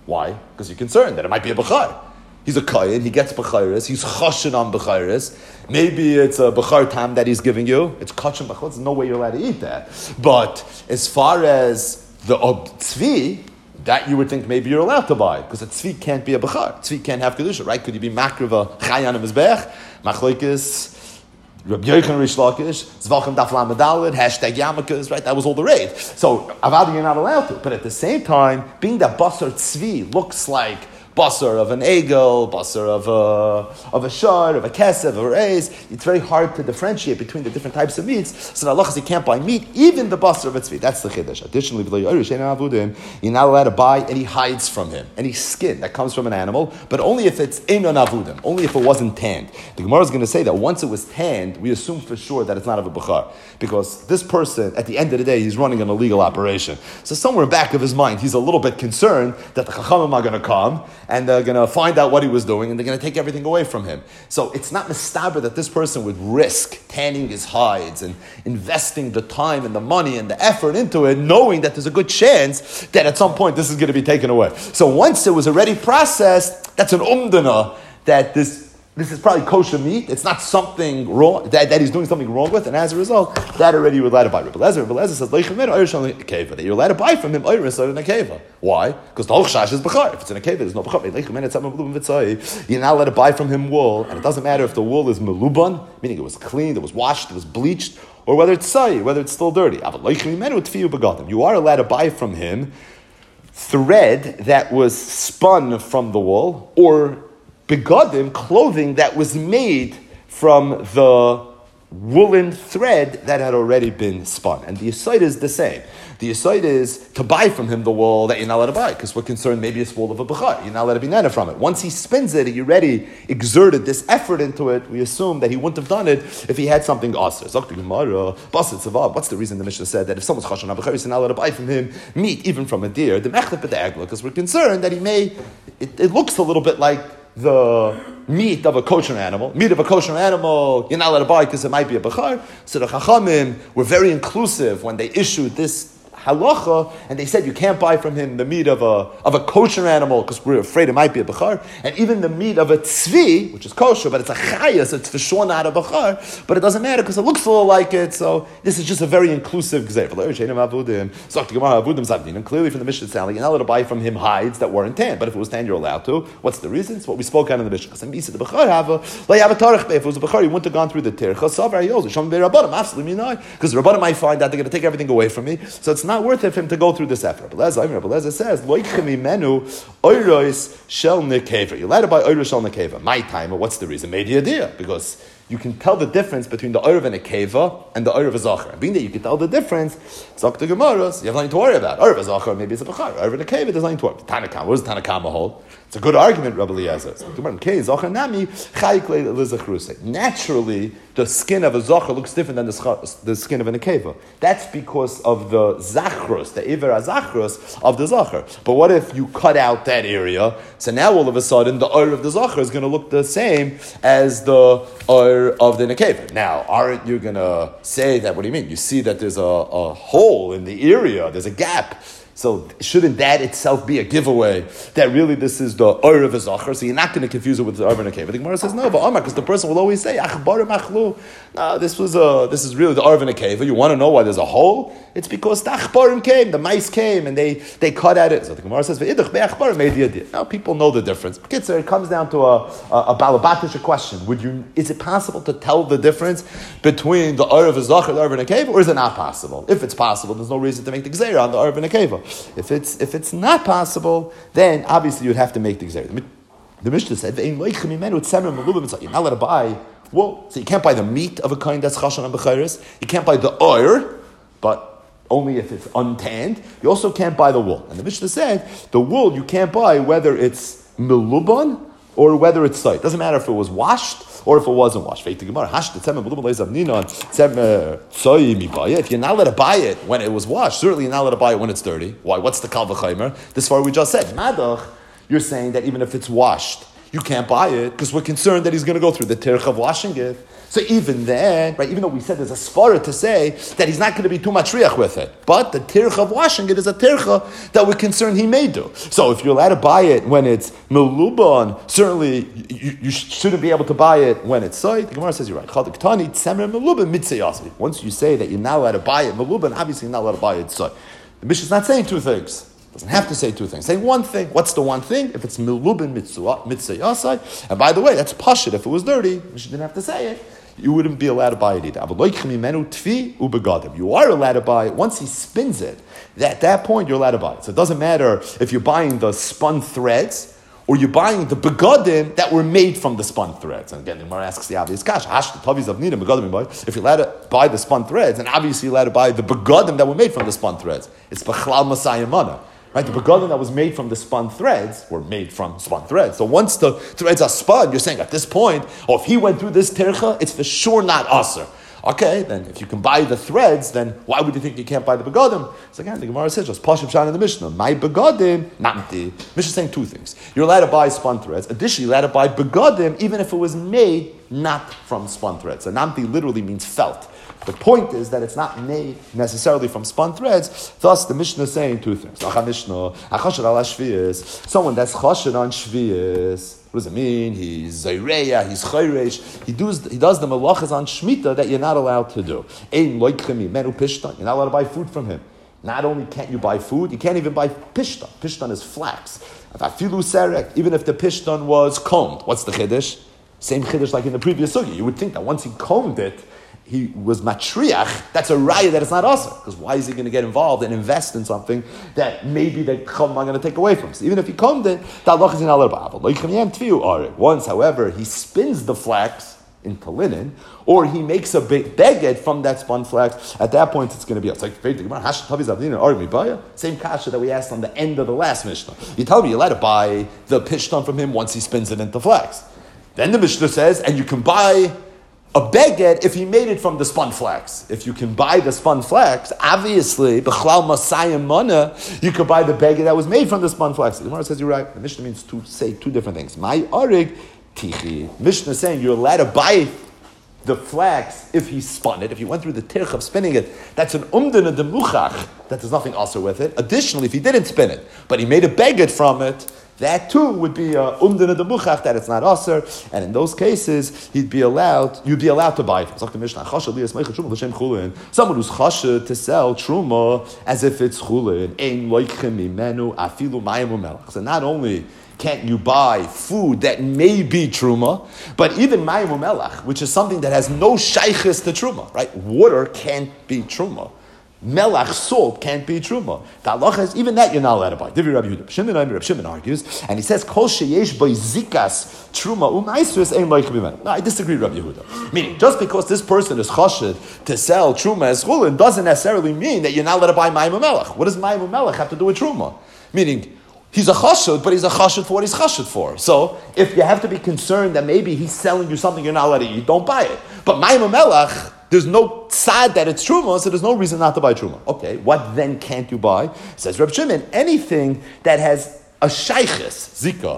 Why? Because you're concerned that it might be a bechar. He's a kohen, he gets bechairis, he's choshen on bechairis. Maybe it's a bechar tam that he's giving you. It's kachem bechar, there's no way you're allowed to eat that. But as far as the tzvi, that you would think maybe you're allowed to buy, because a tzvi can't be a bechar. Tzvi can't have kedusha, right? Could you be makriva chayan mizbech, machlokes, Rabbi Yochanan Rish Lakish, Zvachim Daf Lamed Daled, hashtag Yamakas, right? That was all the raid. So avada you're not allowed to, but at the same time, being that basar tzvi looks like basar of an egel, basar of a shard, of a kesef, of a reis. It's very hard to differentiate between the different types of meats. So the halachas, you can't buy meat, even the basar of a tzvi. That's the chiddush. Additionally, you're not allowed to buy any hides from him, any skin that comes from an animal, but only if it's einon avudim, only if it wasn't tanned. The Gemara is going to say that once it was tanned, we assume for sure that it's not of a bechar, because this person, at the end of the day, he's running an illegal operation. So somewhere back of his mind, he's a little bit concerned that the chachamim are going to come and they're going to find out what he was doing, and they're going to take everything away from him. So it's not mistaber that this person would risk tanning his hides and investing the time and the money and the effort into it, knowing that there's a good chance that at some point this is going to be taken away. So once it was already processed, that's an umdana that this is probably kosher meat. It's not something wrong, that he's doing something wrong with, and as a result, that already you're allowed to buy. Rebbe Lezer says, that you're allowed to buy from him Oyris in a keva. Why? Because the Hochshash is Bechar. If it's in a keva, there's no Bechar. You're not allowed to buy from him wool, and it doesn't matter if the wool is meluban, meaning it was cleaned, it was washed, it was bleached, or whether it's sayi, whether it's still dirty. You are allowed to buy from him thread that was spun from the wool, or begadim, clothing that was made from the woolen thread that had already been spun. And the aside is the same. The aside is to buy from him the wool that you're not allowed to buy, because we're concerned maybe it's wool of a bechar. You're not allowed to be nana from it. Once he spins it, he already exerted this effort into it. We assume that he wouldn't have done it if he had something aser. What's the reason the Mishnah said that if someone's chashan on bechar, you're not allowed to buy from him meat, even from a deer, the mechlep b'de'egla, because we're concerned that he may, it looks a little bit like the meat of a kosher animal. Meat of a kosher animal, you're not allowed to buy because it might be a bechar. So the Chachamim were very inclusive when they issued this halacha, and they said you can't buy from him the meat of a kosher animal because we're afraid it might be a bechar, and even the meat of a tzvi, which is kosher, but it's a chaya, so it's for sure not a bechar, but it doesn't matter because it looks a little like it, so this is just a very inclusive example. Clearly from the Mishnah, you're not allowed to buy from him hides that weren't tanned, but if it was tanned, you're allowed to. What's the reason? It's what we spoke on in the Mishnah. If it was a bechar, you wouldn't have gone through the tircha, because the Rabbanim might find that they're going to take everything away from me, so it's not worth it for him to go through this effort. Rabbi Lezer says, you're allowed to buy oiros shel nekeva. My time, what's the reason? Made the idea, because you can tell the difference between the oirav and a keva and the oirav zachar. And being that you can tell the difference, Zok the Gemaras, you have nothing to worry about. Oirav zachar, maybe it's a bechar. Oirav and a keva, there's nothing to worry about. Tanakama, what does Tanakama hold? It's a good argument, Rabbi Eliezer. Naturally, the skin of a zachar looks different than the skin of a nekeva. That's because of the zachrus, the iver zachrus of the zachar. But what if you cut out that area? So now all of a sudden, the oir of the zachar is going to look the same as the oir of the nekeva. Now, aren't you going to say that? What do you mean? You see that there's a hole in the area, there's a gap. So shouldn't that itself be a giveaway that really this is the Oir of a Zachar? So you're not going to confuse it with the Oir and a Keva. The Gemara says no, but Omar, because the person will always say, Achbarim Achlu. No, this is really the Oir and a Keva. You want to know why there's a hole? It's because the Achbarim came, the mice came, and they cut at it. So the Gemara says, now people know the difference. So it comes down to a Balabatisha question. Is it possible to tell the difference between the Oir of a Zachar and the Oir and a Keva, or is it not possible? If it's possible, there's no reason to make the Gzeira on the Oir and a Keva. If it's not possible, then obviously you'd have to make the Gzeira. The Mishnah said, you're not allowed to buy wool. So you can't buy the meat of a kind that's chashan and bechayres. You can't buy the oir, but only if it's untanned. You also can't buy the wool. And the Mishnah said, the wool you can't buy whether it's miluban or whether it's soy. It doesn't matter if it was washed or if it wasn't washed. If you're not allowed to buy it when it was washed, certainly you're not allowed to buy it when it's dirty. Why? What's the kal v'chaymer? This far we just said. Madach, you're saying that even if it's washed, you can't buy it because we're concerned that he's going to go through the tirch of washing it. So even then, right, even though we said there's a svara to say that he's not going to be too much riach with it, but the tircha of washing it is a tircha that we're concerned he may do. So if you're allowed to buy it when it's meluban, certainly you shouldn't be able to buy it when it's soy. The Gemara says you're right. Once you say that you're not allowed to buy it meluban, obviously you're not allowed to buy it soy. The Mishnah is not saying two things. Doesn't have to say two things. Say one thing. What's the one thing? If it's milubin mitzvah yasai, and by the way, that's pashut. If it was dirty, you didn't have to say it. You wouldn't be allowed to buy it either. You are allowed to buy it once he spins it. At that point, you're allowed to buy it. So it doesn't matter if you're buying the spun threads or you're buying the begadim that were made from the spun threads. And again, the Gemara asks the obvious kash. If you're allowed to buy the spun threads, and obviously you're allowed to buy the begadim that were made from the spun threads. It's b'chlal masayim mana. Right, the begadim that was made from the spun threads were made from spun threads. So once the threads are spun, you're saying at this point, if he went through this tircha, it's for sure not aser. Okay, then if you can buy the threads, then why would you think you can't buy the begadim? So again, the Gemara says, just pashim shan in the Mishnah. My begadim, namti. Mishnah is saying two things. You're allowed to buy spun threads. Additionally, you're allowed to buy begadim even if it was made not from spun threads. So namti literally means felt. The point is that it's not made necessarily from spun threads. Thus, the Mishnah is saying two things. Someone that's chashed on shvius. What does it mean? He's zayreya, he's chayresh. He does the malachas on shmita that you're not allowed to do. You're not allowed to buy food from him. Not only can't you buy food, you can't even buy pishtan. Pishtan is flax. Even if the pishtan was combed, what's the chiddush? Same chiddush like in the previous sugi. You would think that once he combed it, he was matriach, that's a raya that it's not awesome. Because why is he going to get involved and invest in something that maybe the chum are going to take away from him? So even if he combed it, the halach is in al. Once, however, he spins the flax into linen, or he makes a beged from that spun flax, at that point it's going to be, it's like, same kasha that we asked on the end of the last Mishnah. You tell me you're allowed to buy the pishtan from him once he spins it into flax. Then the Mishnah says, and you can buy a beged if he made it from the spun flax. If you can buy the spun flax, obviously, b'chlal masayim mana, you could buy the beged that was made from the spun flax. The Gemara says you're right. The Mishnah means to say two different things. My arig tichi. Mishnah is saying you're allowed to buy the flax if he spun it. If you went through the tirch of spinning it, that's an umdana demuchach. That there's nothing also with it. Additionally, if he didn't spin it, but he made a beged from it, that too would be umdana demuchach, that it's not aser, and in those cases you'd be allowed to buy it. Someone who's chashed to sell truma as if it's chulin. So not only can't you buy food that may be truma, but even mayim melach, which is something that has no shaychus to truma, right? Water can't be truma. Melach, salt, can't be truma. The halacha is even that you're not allowed to buy. Divi Rabbi Yehuda. Rabbi Shimon argues, and he says, Kol sheyesh by zikas truma u'maisrus ein loich b'men. No, I disagree, Rabbi Yehuda. Meaning, just because this person is chashed to sell truma as chulin doesn't necessarily mean that you're not allowed to buy mayim melach. What does mayim melach have to do with truma? Meaning, he's a chashud, but he's a chashud for what he's chashud for. So, if you have to be concerned that maybe he's selling you something you're not allowed to eat, don't buy it. But mayim melach, there's no tzad that it's truma, so there's no reason not to buy truma. Okay, what then can't you buy? Says Reb Shimon, anything that has a shaychus, zika,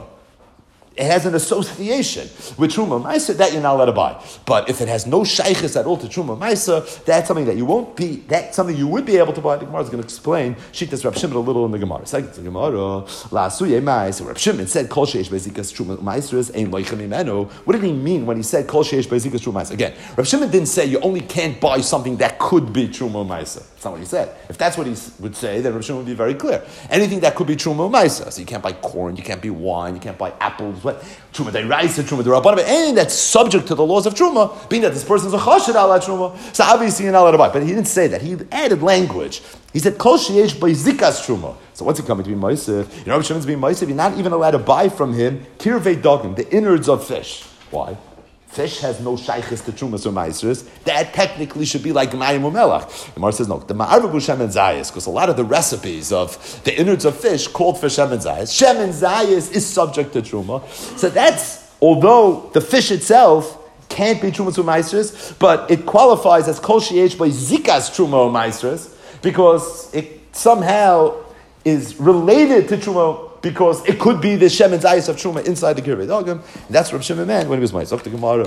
it has an association with truma ma'isa, that you're not allowed to buy. But if it has no shaychus at all to truma ma'isa, that's something that you won't be, that's something you would be able to buy. The Gemara is going to explain Shittas Reb Shimon a little in the Gemara. Second to the Gemara, la'asuye ma'isa. Reb Shimon said kol sheish bezikas truma ma'isa ein loichem imenu. What did he mean when he said kol sheish bezikas truma ma'isa? Again, Reb Shimon didn't say you only can't buy something that could be truma ma'isa. That's not what he said. If that's what he would say, then Reb Shimon would be very clear. Anything that could be truma ma'isa. So you can't buy corn, you can't buy wine, you can't buy apples. What? Truma de'raisa, truma de'rabbanan, anything that's subject to the laws of truma, being that this person's a chashed ala truma, so obviously you're not allowed to buy. But he didn't say that. He added language. He said kol sheyesh by zikas truma. So what's he coming to be ma'aseh? You know, Shimon's being ma'aseh. You're not even allowed to buy from him kirvei dogim, the innards of fish. Why? Fish has no shaychus to trumas or ma'asers. That technically should be like mayim u'melach. The Gemara says no. The ma'arvu shemen zayis, because a lot of the recipes of the innards of fish called for shemen zayis. Shemen zayis is subject to truma. So that's, although the fish itself can't be trumas or ma'asers, but it qualifies as kol sheyesh by zikas truma or ma'asers because it somehow is related to Truma because it could be the Shem and Zayis of Truma inside the Kirbei Dogim. That's Rav Shimon meant when he was my Zok the Gemara.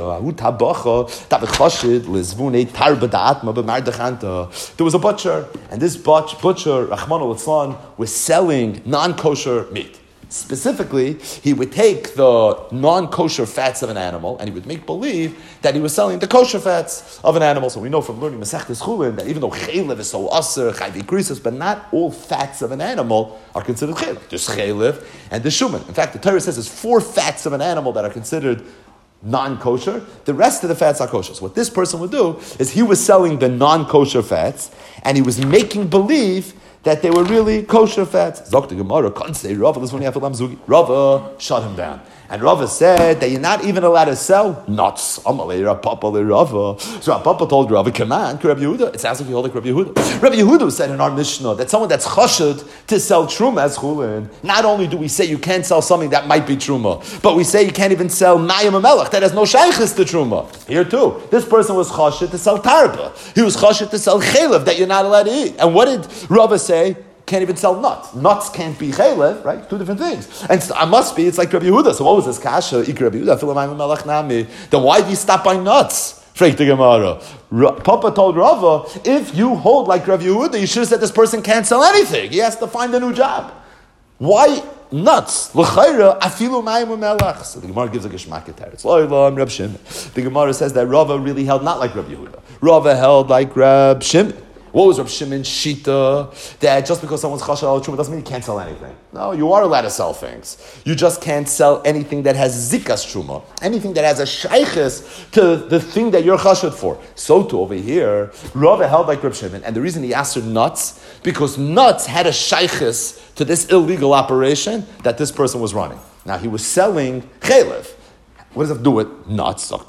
There was a butcher, and this butcher, Rahman al-Islan, was selling non-kosher meat. Specifically, he would take the non-kosher fats of an animal and he would make believe that he was selling the kosher fats of an animal. So we know from learning Masechtas Chulin that even though chaylev is so aser, chayvi krisis, but not all fats of an animal are considered chaylev. There's chaylev and there's shuman. In fact, the Torah says there's 4 fats of an animal that are considered non-kosher. The rest of the fats are kosher. So what this person would do is he was selling the non-kosher fats and he was making believe that they were really kosher fats. Zok the Gemara, can't say Rava, this one you have to Zugi. Rava shut him down. And Rava said that you're not even allowed to sell nuts. Rava. So Papa told Rava, come on, Rabbi Yehuda. It sounds like you hold like Rabbi Yehuda. Rabbi Yehuda said in our Mishnah that someone that's chashud to sell truma as chulin, not only do we say you can't sell something that might be truma, but we say you can't even sell mayim melech that has no shaykhis to truma. Here too, this person was chashud to sell tarba. He was chashud to sell chaylev that you're not allowed to eat. And what did Rava say? Can't even sell nuts. Nuts can't be chaylev, right? 2 different things. And I must be, it's like Rabbi Yehuda. So what was this kasha? Then why do you stop buying nuts? Frek the Gemara. Papa told Rava, if you hold like Rabbi Yehuda, you should have said this person can't sell anything. He has to find a new job. Why nuts? L'chayra afilu mayim u'melach. So the Gemara gives a geshmak teretz. Rab Shimon. The Gemara says that Rava really held not like Rabbi Yehuda. Rava held like Rab Shimon. What was Rav Shimon's shita? That just because someone's chashal al truma doesn't mean you can't sell anything. No, you are allowed to sell things. You just can't sell anything that has zikas truma, anything that has a shaykhis to the thing that you're chashal for. So too over here, Rava held like Rav Shimon, and the reason he asked her nuts because nuts had a shaykhis to this illegal operation that this person was running. Now he was selling chaylev. What does that do with nuts? Stam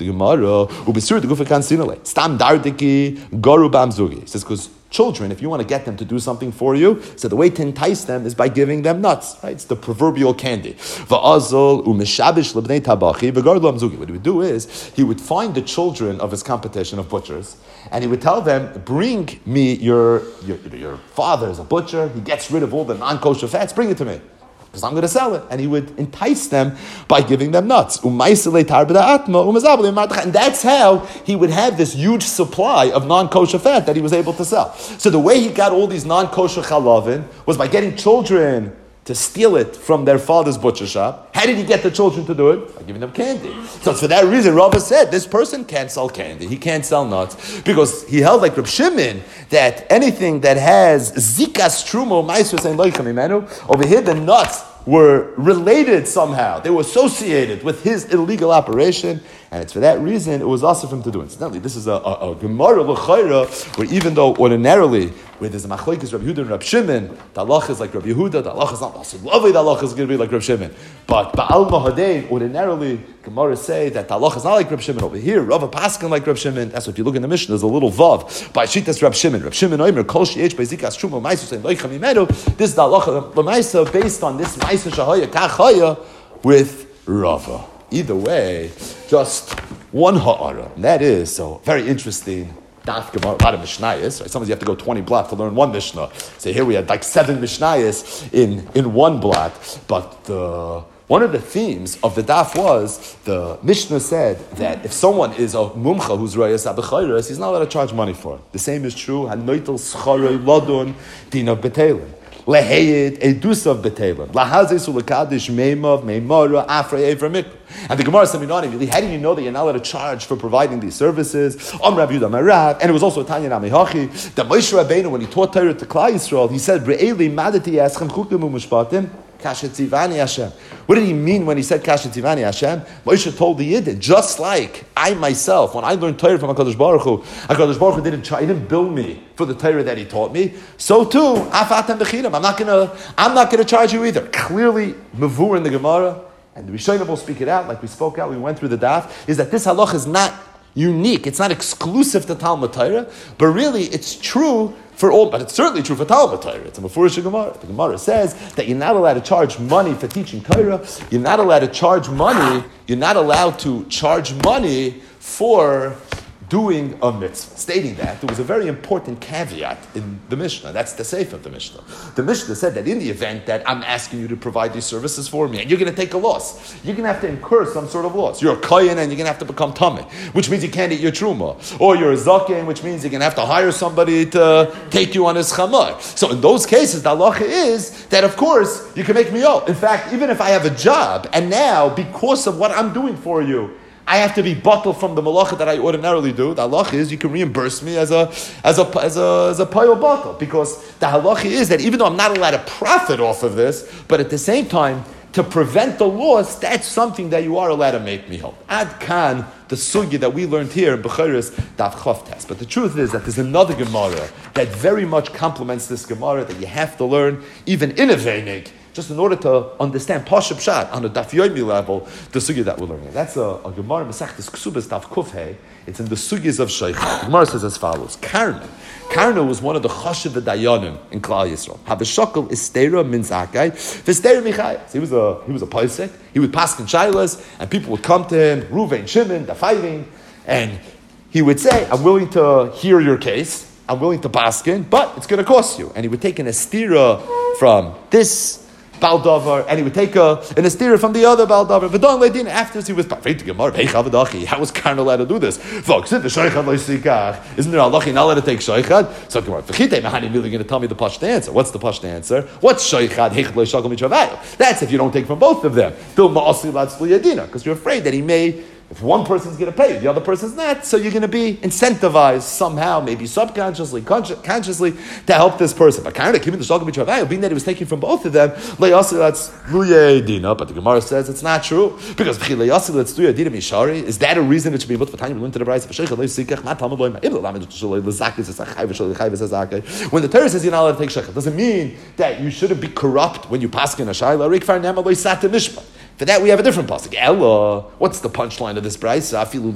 dardiki goru bamzugi. He says, because children, if you want to get them to do something for you, so the way to entice them is by giving them nuts, right? It's the proverbial candy. What he would do is, he would find the children of his competition of butchers, and he would tell them, bring me your father is a butcher, he gets rid of all the non-kosher fats, bring it to me. Because I'm going to sell it. And he would entice them by giving them nuts. And that's how he would have this huge supply of non-kosher fat that he was able to sell. So the way he got all these non-kosher chalavin was by getting children to steal it from their father's butcher shop. How did he get the children to do it? By giving them candy. So for that reason, Rava said, this person can't sell candy. He can't sell nuts. Because he held like Reb Shimon that anything that has zikas trumo ma'aser saying loichem imenu, over here the nuts were related somehow. They were associated with his illegal operation, and it's for that reason it was also for him to do. Incidentally, this is a Gemara l'chayra, where even though ordinarily, where there's a machlokes Rabbi Yehuda and Rabbi Shimon, the halacha is like Rabbi Yehuda, the halacha is not also lovely, the halacha is going to be like Rabbi Shimon. But Ba'al Mahadein, ordinarily, Gemara say that the halacha is not like Rabbi Shimon. Over here, Rava Paskin like Rabbi Shimon. That's what if you look in the Mishnah, there's a little vav. By Shitas Rabbi Shimon. Rabbi Shimon Oimer, Kol She'ech Bezikas Truma Maisu saying Loichem Imedu. This is the halacha l'maisa based on this Maisu Shahaya Kachaya with Rava. Either way, just one ha'ara. And that is, so very interesting. Daf Gemara, a lot of Mishnayos. Right? Sometimes you have to go 20 blocks to learn one Mishnah. So here we had like 7 Mishnayos in one block. But one of the themes of the daf was, the Mishnah said that if someone is a mumcha who's rayas abechayres, he's not allowed to charge money for it. The same is true. Hanoitel scharei ladon dinav betelim. Leheyed edusav betelim. Lahazes ulekadish meimav meimara afrei evramik. And the Gemara said, really, how do you know that you're not allowed to charge for providing these services? Rabbi Yehuda Marav, and it was also a Tanya Namihachi, that Moshe Rabbeinu, when he taught Torah to Klal Yisrael, he said, Re'eli madati yaschem chukim u'mishpatim, kashetzivani Hashem. What did he mean when he said kashetzivani Hashem? Moshe told the Yidden, just like I myself, when I learned Torah from HaKadosh Baruch Hu he didn't bill me for the Torah that he taught me, so too, afatem b'chiram, I'm not gonna charge you either. Clearly, mavur in the Gemara, and the Rishonim will speak it out, like we spoke out, we went through the daf, is that this halach is not unique, it's not exclusive to Talmud Torah, but really it's true for all, but it's certainly true for Talmud Torah. It's a Mefurish Gemara. The Gemara says that you're not allowed to charge money for teaching Torah, you're not allowed to charge money for doing a mitzvah. Stating that, there was a very important caveat in the Mishnah. That's the seif of the Mishnah. The Mishnah said that in the event that I'm asking you to provide these services for me, and you're going to take a loss, you're going to have to incur some sort of loss. You're a kohen and you're going to have to become tameh, which means you can't eat your truma. Or you're a zaken, which means you're going to have to hire somebody to take you on his chamar. So in those cases, the halacha is that, of course, you can make me old. In fact, even if I have a job, and now, because of what I'm doing for you, I have to be bottled from the malacha that I ordinarily do. The halacha is you can reimburse me as a payal bottle, because the halacha is that even though I'm not allowed to profit off of this, but at the same time, to prevent the loss, that's something that you are allowed to make me whole. Ad kan, the sugya that we learned here in Bechiris, Daf Chof Tes. But the truth is that there's another Gemara that very much complements this Gemara that you have to learn, even in a Veinig, just in order to understand Pashup Pshat on a Daf Yomi level, the sugya that we're learning. That's a Gemara Masechtas Ksubas Daf Kufhei. It's in the sugyas of Sheikhah. The Gemara says as follows: Karna was one of the Chashiv Dayanim in Klal Yisrael. Havashakal Istera min Zakai, V'Istera Michayas. He was a Paisek. He would pass in Shailas, and people would come to him, Ruvain, Shimon, the fighting, and he would say, "I'm willing to hear your case. I'm willing to paskin, but it's going to cost you." And he would take an estira from this Baldavar, and he would take an estira from the other Baldavar. V'don leidin. After he was parfait to Gemara. How was Karna allowed to do this? Folks, isn't there halacha not allowed to take shaychad? So Gemara, v'chitei mahani really going to tell me the pashut answer. What's the pashut answer? What's shaychad? That's if you don't take from both of them. Because you're afraid that he may. If one person's going to pay you, the other person's not, so you're going to be incentivized somehow, maybe subconsciously, consciously, to help this person. But being that he was taking from both of them, but the Gemara says it's not true, because is that a reason it should be able to into the price? When the Torah says you're not allowed to take shechad, doesn't mean that you shouldn't be corrupt when you pass in a shayla. For that, we have a different pasuk. Ella, what's the punchline of this price?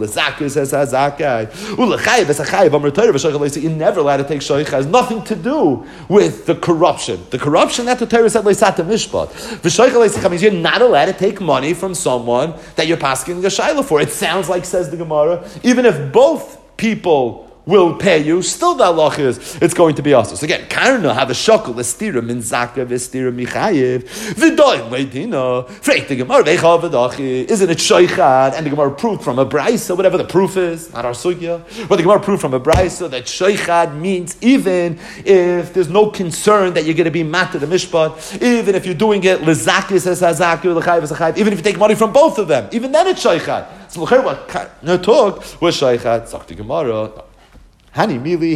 You're never allowed to take shaycha. It has nothing to do with the corruption. The corruption that the Torah said leisata mishpat. Means you're not allowed to take money from someone that you're passing a shayla for. It sounds like, says the Gemara, even if both people will pay you, still the halach is it's going to be also. So again, Karna have a shakal estira min zaka v'estira michayev v'doim leidina freit the Gemara v'echav v'dachi. Isn't it shaychad? And the Gemara proved from a brayso, whatever the proof is, not our sugya, but the Gemara proved from a brayso that shaychad means even if there's no concern that you're going to be matter the mishpat, even if you're doing it lezakis as hazaku l'chayev as hachayev, even if you take money from both of them, even then it's shaychad. So what Karna took was shaychad. Zok the Gemara. When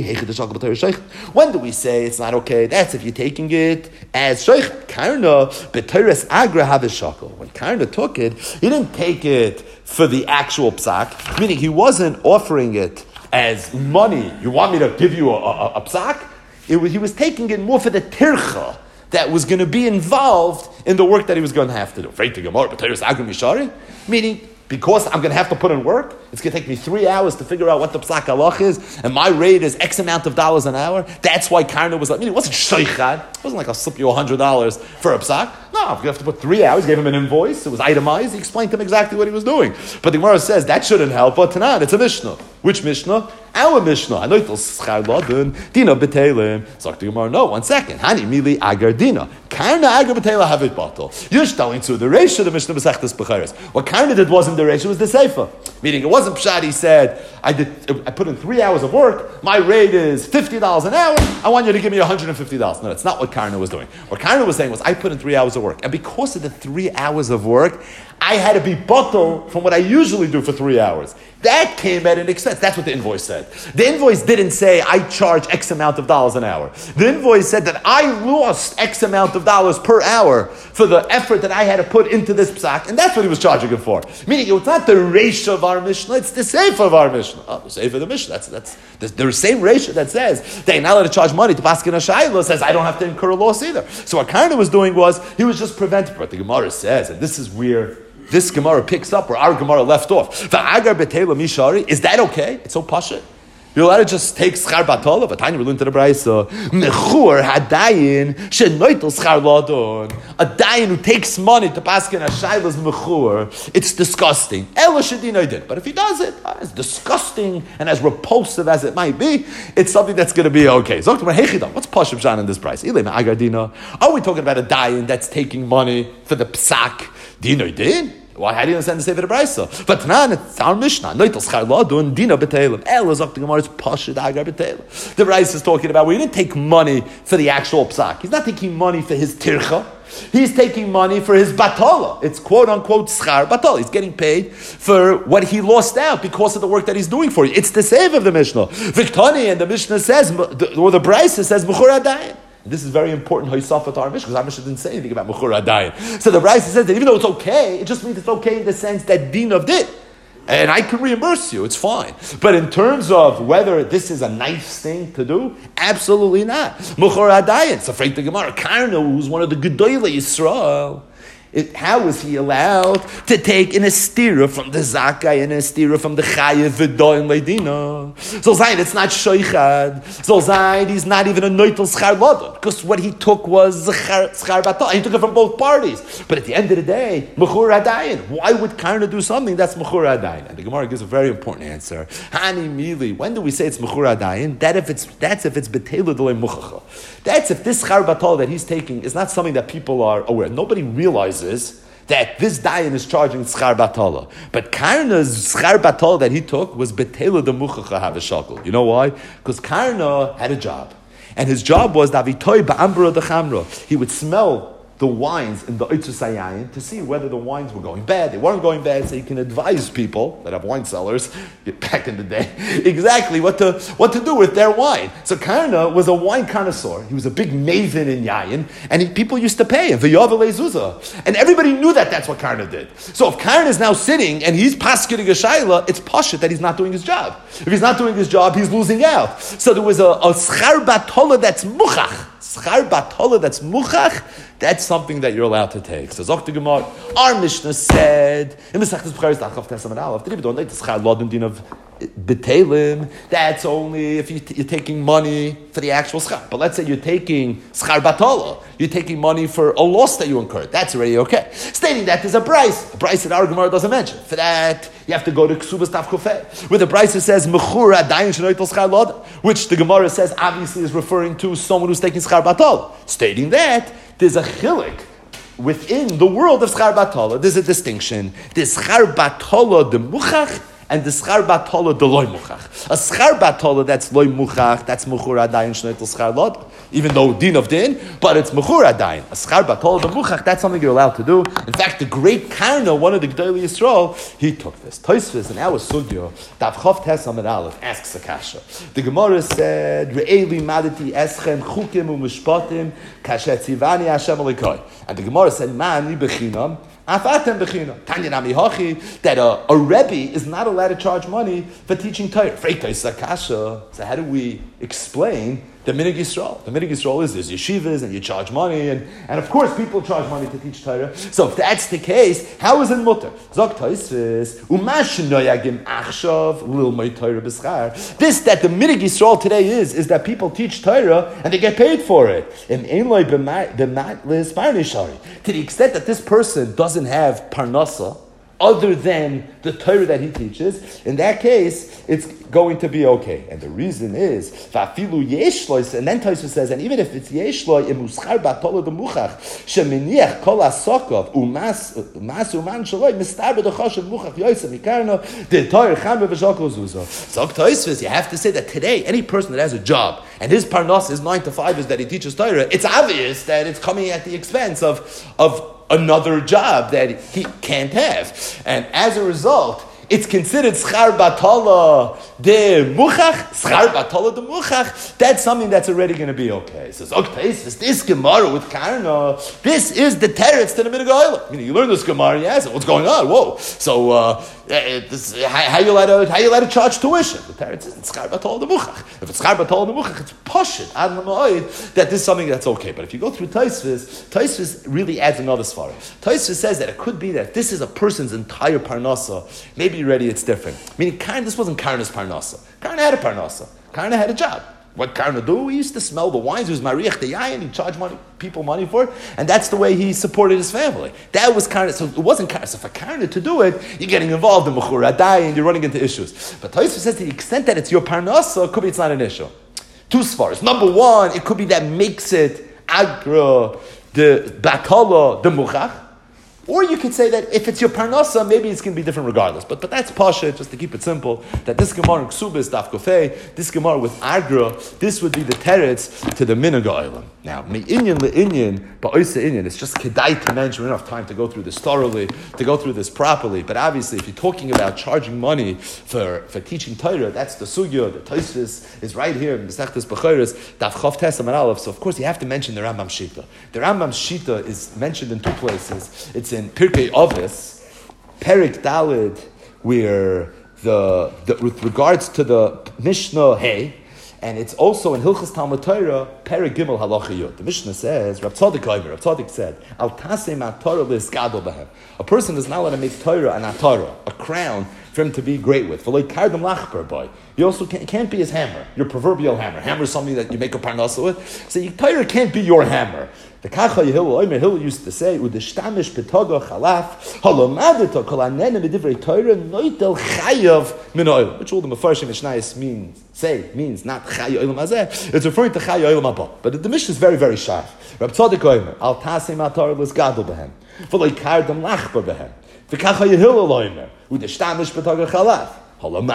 do we say it's not okay? That's if you're taking it as sheikh. Karna b'teres agra havishakol. When Karna took it, he didn't take it for the actual psak, meaning he wasn't offering it as money. You want me to give you a psak? He was taking it more for the tircha that was going to be involved in the work that he was going to have to do. Meaning, because I'm going to have to put in work, it's going to take me 3 hours to figure out what the psak halach is, and my rate is X amount of dollars an hour. That's why Karna was like, it wasn't shaychad. It wasn't like I'll slip you $100 for a psak. No, you have to put 3 hours. Gave him an invoice. It was itemized. He explained to him exactly what he was doing. But the Gemara says that shouldn't help. But Tanan, it's a Mishnah. Which Mishnah? Our Mishnah. Dina b'telim. So the Gemara, no, 1 second. Hani mili agar dina. Karna agar b'teila havit batal. You're telling to the Reisha the Mishnah Masechtas Bechiros. What Karna did wasn't the Reisha, it was the Seifa. Meaning it wasn't Pshat. He said, I put in 3 hours of work. My rate is $50 an hour. I want you to give me $150. No, that's not what Karna was doing. What Karna was saying was, I put in 3 hours of work. And because of the 3 hours of work, I had to be bottled from what I usually do for 3 hours. That came at an expense. That's what the invoice said. The invoice didn't say I charge X amount of dollars an hour. The invoice said that I lost X amount of dollars per hour for the effort that I had to put into this psak, and that's what he was charging him for. Meaning, it's not the ratio of our Mishnah, it's the sefer of our Mishnah. Oh, the sefer of the Mishnah, that's the same ratio that says that you're not allowed to charge money to paskin a shayla says I don't have to incur a loss either. So what Karna was doing was, he was just preventing, what the Gemara says, and this is where this Gemara picks up where our Gemara left off. Is that okay? It's so pashut. You're allowed to just take schar batala. But tiny we learned to the brayso. Mechur hadayin shenoitel schar ladon. A dayin who takes money to paskin a shaylas mechur. It's disgusting. Ela shedina did. But if he does it, as disgusting and as repulsive as it might be, it's something that's going to be okay. So what's Pashab Shan in this price? Are we talking about a dayan that's taking money for the psak? Dino din? Why? How do you understand the Sefer Brayso? But now it's our Mishnah. Noitel schar ladon dina betelim. Ela zok the Gemara is Pashad agar betelim. The Brayso is talking about we didn't take money for the actual psak. He's not taking money for his tircha. He's taking money for his batala. It's quote unquote schar batala. He's getting paid for what he lost out because of the work that he's doing for you. It's the save of the Mishnah. Viktani and the Mishnah says, or the Brayso says, Mechur Adayin. This is very important, Haisafa to our Mishnah, because our Mishnah didn't say anything about Mechur Adayin. So the Brayso says that even though it's okay, it just means it's okay in the sense that din of did. And I can reimburse you, it's fine. But in terms of whether this is a nice thing to do, absolutely not. Mechur Adayin, it's afraid the Gemara. Karna, who's one of the Gedolei Yisrael, how is he allowed to take an estira from the zakai and an estira from the chayev v'doin leidina? So Zayin, it's not shoichad. So Zayin, he's not even a noitel schar ladon, because what he took was schar batal. He took it from both parties. But at the end of the day, mechur adayin. Why would Karna do something that's mechur adayin? And the Gemara gives a very important answer. Hani mili. When do we say it's mechur adayin? That's if it's betelu d'lei muchacha. That's if this schar batal that he's taking is not something that people are aware. Nobody realizes that this dayan is charging schar batala. But Karna's schar batala that he took was betela de muchacha havishakol. You know why? Because Karna had a job. And his job was davitoy ba'ambra de chamra. He would smell the wines in the Oitzus Hayayin to see whether the wines were going bad. They weren't going bad, so you can advise people that have wine cellars back in the day exactly what to do with their wine. So Karna was a wine connoisseur. He was a big maven in Yayin, and people used to pay him. And everybody knew that that's what Karna did. So if Karna is now sitting and he's pasking a shayla, it's pashut that he's not doing his job. If he's not doing his job, he's losing out. So there was a schar batola that's muchach. Schar batola that's muchach, that's something that you're allowed to take. So Zok the Gemara, our Mishnah said, in Mesechtes Becharos Daf Testament Aleph, did you don't like the schar ladon din of betelim? That's only if you're taking money for the actual schar. But let's say you're taking schar batola, you're taking money for a loss that you incurred. That's already okay. Stating that there's a price that our Gemara doesn't mention. For that, you have to go to Ksubas Taf Kufay, where the price says mechur adayin shenoitel schar ladon, which the Gemara says obviously is referring to someone who's taking schar batola. Stating that there's a chilik within the world of schar batola. There's a distinction. There's schar batola de muchach and the schar batola de loy muchach. A schar batola that's loy muchach, that's mechur adayin shenoitel schar ladon, even though din of din, but it's mechur adayin. A schar batola de muchach, that's something you're allowed to do. In fact, the great Karna, one of the Gedolei Yisrael, he took this. Tosfos in our sugya, Daf Chav Tes Amud Aleph, asks a kasha. The Gemara said, Re'eli madati eschem chukim u'mishpatim kasher tzivani Hashem Elokai. And the Gemara said, Ma'ani bechinam, afatem bechinam. Tanya nami hachi, that a Rebbe is not allowed to charge money for teaching Torah. Freita is a kasha. So how do we explain the Minig Yisrael? The Minig Yisrael is there's yeshivas and you charge money, and of course people charge money to teach Torah. So if that's the case, how is it mutter? Zok Tosfos, umash noyagim achshav lilmay Torah b'schar. This that the Minig Yisrael today is that people teach Torah and they get paid for it. And einlay b'matlis parnishari. To the extent that this person doesn't have parnasa other than the Torah that he teaches, in that case, it's going to be okay. And the reason is, v'afilu yeshlois, and then Tosfos says, and even if it's yeshloi, emuschar batola demuchach, sheminiach kol asokov, umas uman shaloi, mistar b'dochoshev muchach yoysa mikarno, the Torah chamre v'shokol zuzo. So Tosfos, you have to say that today, any person that has a job, and his parnas is 9 to 5 is that he teaches Torah, it's obvious that it's coming at the expense of another job that he can't have. And as a result, it's considered schar batala de muchach, schar batala de muchach. That's something that's already going to be okay. So this Gemara with Karna, this is the teretz to the Minig Olam. Meaning, you learn this Gemara, yes, what's going on? Whoa. So how you allowed to charge tuition? The parent says it's schar batol demuchach. If it's schar batol demuchach, it's pashut ad l'ma'od that this is something that's okay. But if you go through Tosfos really adds another svara. Tosfos says that it could be that this is a person's entire parnasa. Maybe already it's different. Meaning, this wasn't Karna's parnasa. Karna had a parnasa. Karna had a job. What Karna do? He used to smell the wines. He was mariach the yayin. He charged people money for it, and that's the way he supported his family. That was Karna. So it wasn't Karna. So for Karna to do it, you're getting involved in mechur adai, and you're running into issues. But Tosfos says to the extent that it's your parnasa, it could be it's not an issue. Two svaras. Number one, it could be that makes it agra the batala the muchach. Or you could say that if it's your parnasa, maybe it's going to be different regardless. But that's pasha, just to keep it simple, that this Gemara in Ksubis, Daf Kofei, this Gemara with Agra, this would be the teretz to the Minhag Ha'olam. Now, me'inyan le'inyan, ba'oisa inyan, it's just kedai to mention, we don't have time to go through this thoroughly, to go through this properly, but obviously if you're talking about charging money for teaching Torah, that's the sugya, the Tosfos is right here in Masechtas Bechoros, Daf Chav Tes Amud Aleph, so of course you have to mention the Rambam Shita. The Rambam Shita is mentioned in two places. It's in Pirkei Avos, Perik Dalid, where with regards to the Mishnah Hey, and it's also in Hilchas Talmud Torah, Perik Gimel Halacha Yud. The Mishnah says, Rav Tzadok said, Al Tasei Torah L'Iskadol B'hem. A person is not allowed to make Torah an atara, a crown for him to be great with. You also can't be his hammer, your proverbial hammer. Hammer is something that you make a parnasa with. So your Torah can't be your hammer. The Kacha Yehill used to say, "Udishtamish petaga chalaf halomadita kol anena medivrei Torah noitel chayav min oil," which all the Mefarshim Mishnayos means not chayav oil mazeh. It's referring to chayav oil mabah. But the Mishnah is very, very sharp. Rab Tzadok Omer, al tasei matar l'sgadol behem, v'lo yikardam lachbar behem. The Kacha Yehill Omer, udishtamish petaga chalaf. And the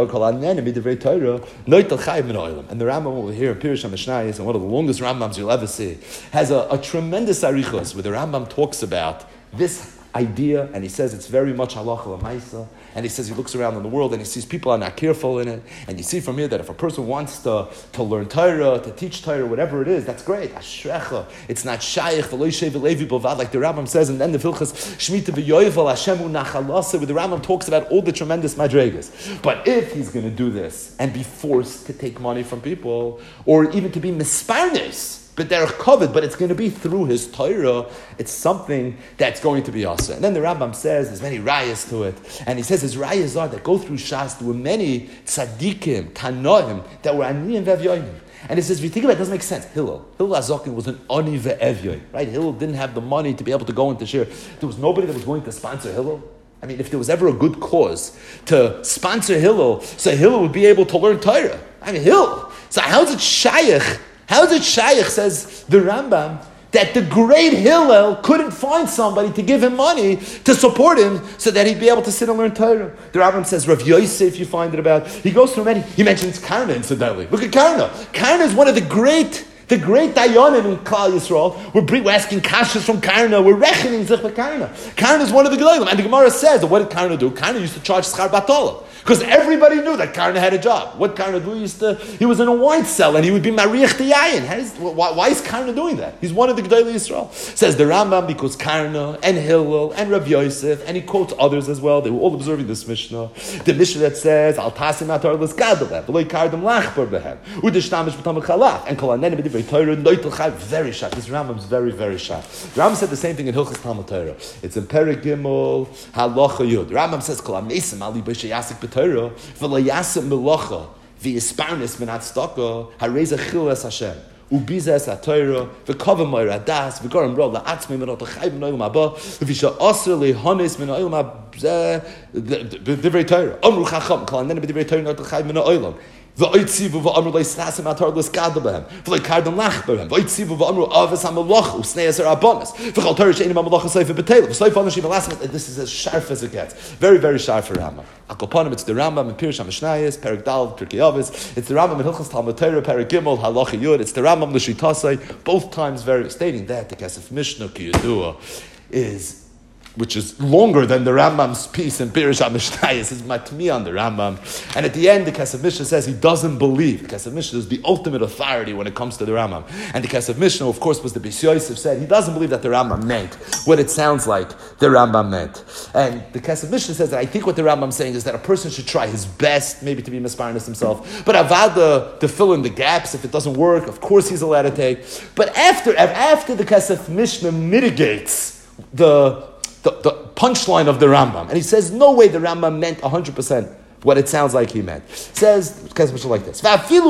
Rambam over here in Pirush HaMishnayos, and one of the longest Rambams you'll ever see, has a tremendous arichos where the Rambam talks about this idea, and he says it's very much halacha l'maisa, and he says he looks around in the world and he sees people are not careful in it, and you see from here that if a person wants to learn Torah, to teach Torah, whatever it is, that's great. Ashrecha, it's not shaykh, v'lo yishev v'levi bovad, like the Rambam says, and then the Hilchas Shmita v'yoyvel Hashemu nachalasa, where the Rambam talks about all the tremendous madregas. But if he's going to do this and be forced to take money from people, or even to be misparnes, but they're covered, but it's going to be through his Torah, it's something that's going to be awesome. And then the Rambam says there's many rayas to it, and he says his rayas are that go through Shas, there were many tzaddikim, tanoim, that were aniyim ve'evyoim. And he says, if you think about it, it doesn't make sense. Hillel Azokin was an ani ve'evyoim, right? Hillel didn't have the money to be able to go into shir. There was nobody that was willing to sponsor Hillel. I mean, if there was ever a good cause to sponsor Hillel, so Hillel would be able to learn Torah. I mean, Hillel. So how's it shaykh? How is it shaykh, says the Rambam, that the great Hillel couldn't find somebody to give him money to support him so that he'd be able to sit and learn Torah? The Rambam says, Rav Yosef, you find it about. He goes through many. He mentions Karna, incidentally. Look at Karna. Karna is one of the great Dayanim in Klal Yisrael. We're asking kashas from Karna. We're reckoning zich by Karna. Karna is one of the Gedolim. And the Gemara says, what did Karna do? Karna used to charge schar batola. Because everybody knew that Karna had a job. What Karna do? He was in a wine cell and he would be mariach the yayin. Why is Karna doing that? He's one of the Gedolei Yisrael. Says the Rambam, because Karna and Hillel and Rav Yosef, and he quotes others as well. They were all observing this Mishnah. The Mishnah that says, Al tasim atar l'skadol behem, v'lo yikardam lachbar behem, udishtamish b'tam chalach, and kol hanenim b'divrei Torah noitel chayv. Very sharp. This Rambam is very, very sharp. The Rambam said the same thing in Hilchas Talmud Torah. It's in Perek Gimel Halacha Yud. The Rambam says, kol hamesim ali b'she yasik b'Torah, v'lo yasim melacha, v'yisparnis min hatzdaka, hareza chil es Hashem. Ubiza es ha-Torah, v'kava moir adas, v'goram ro la'atzmi min otachayv min oil ma'ba, v'visha osir le'honis min oil ma'bzeh, b'divrei Torah. Omru chacham, kol hanenim b'divrei Torah otachayv min oilam. V'oitzivu v'amru le'isnasim atar l'skada b'hem, v'le'kardam lach b'hem, v'oitzivu v'amru avis ha-melach, u'snei eser abonis, v'chal Torah she'enim ha-melach ha-seif v'betela, v'soif anashim ha-lasim. This is as sharp as it gets. Very, very sharp for Rambam. Akoponim, it's the Rambam in Pirush HaMishnayos, Perek Dal, Pirkei Avos. It's the Rambam in Hilchas Talmud Torah, Perek Gimel, Halacha Yud. It's the Rambam L'Shitasai. Both times very stating that the Kesef Mishnah Kiyudua is which is longer than the Rambam's piece in Pirush HaMishnayos, is matmi on the Rambam. And at the end, the Kesef Mishnah says he doesn't believe. The Kesef Mishnah is the ultimate authority when it comes to the Rambam. And the Kesef Mishnah, of course, was the Beis Yosef, said he doesn't believe that the Rambam meant what it sounds like the Rambam meant. And the Kesef Mishnah says that I think what the Rambam is saying is that a person should try his best, maybe to be misparnas himself, but avada, to fill in the gaps. If it doesn't work, of course he's allowed to take. But after the Kesef Mishnah mitigates the punchline of the Rambam, and he says, no way the Rambam meant 100% what it sounds like he meant. Says, Kesef Mishnah like this.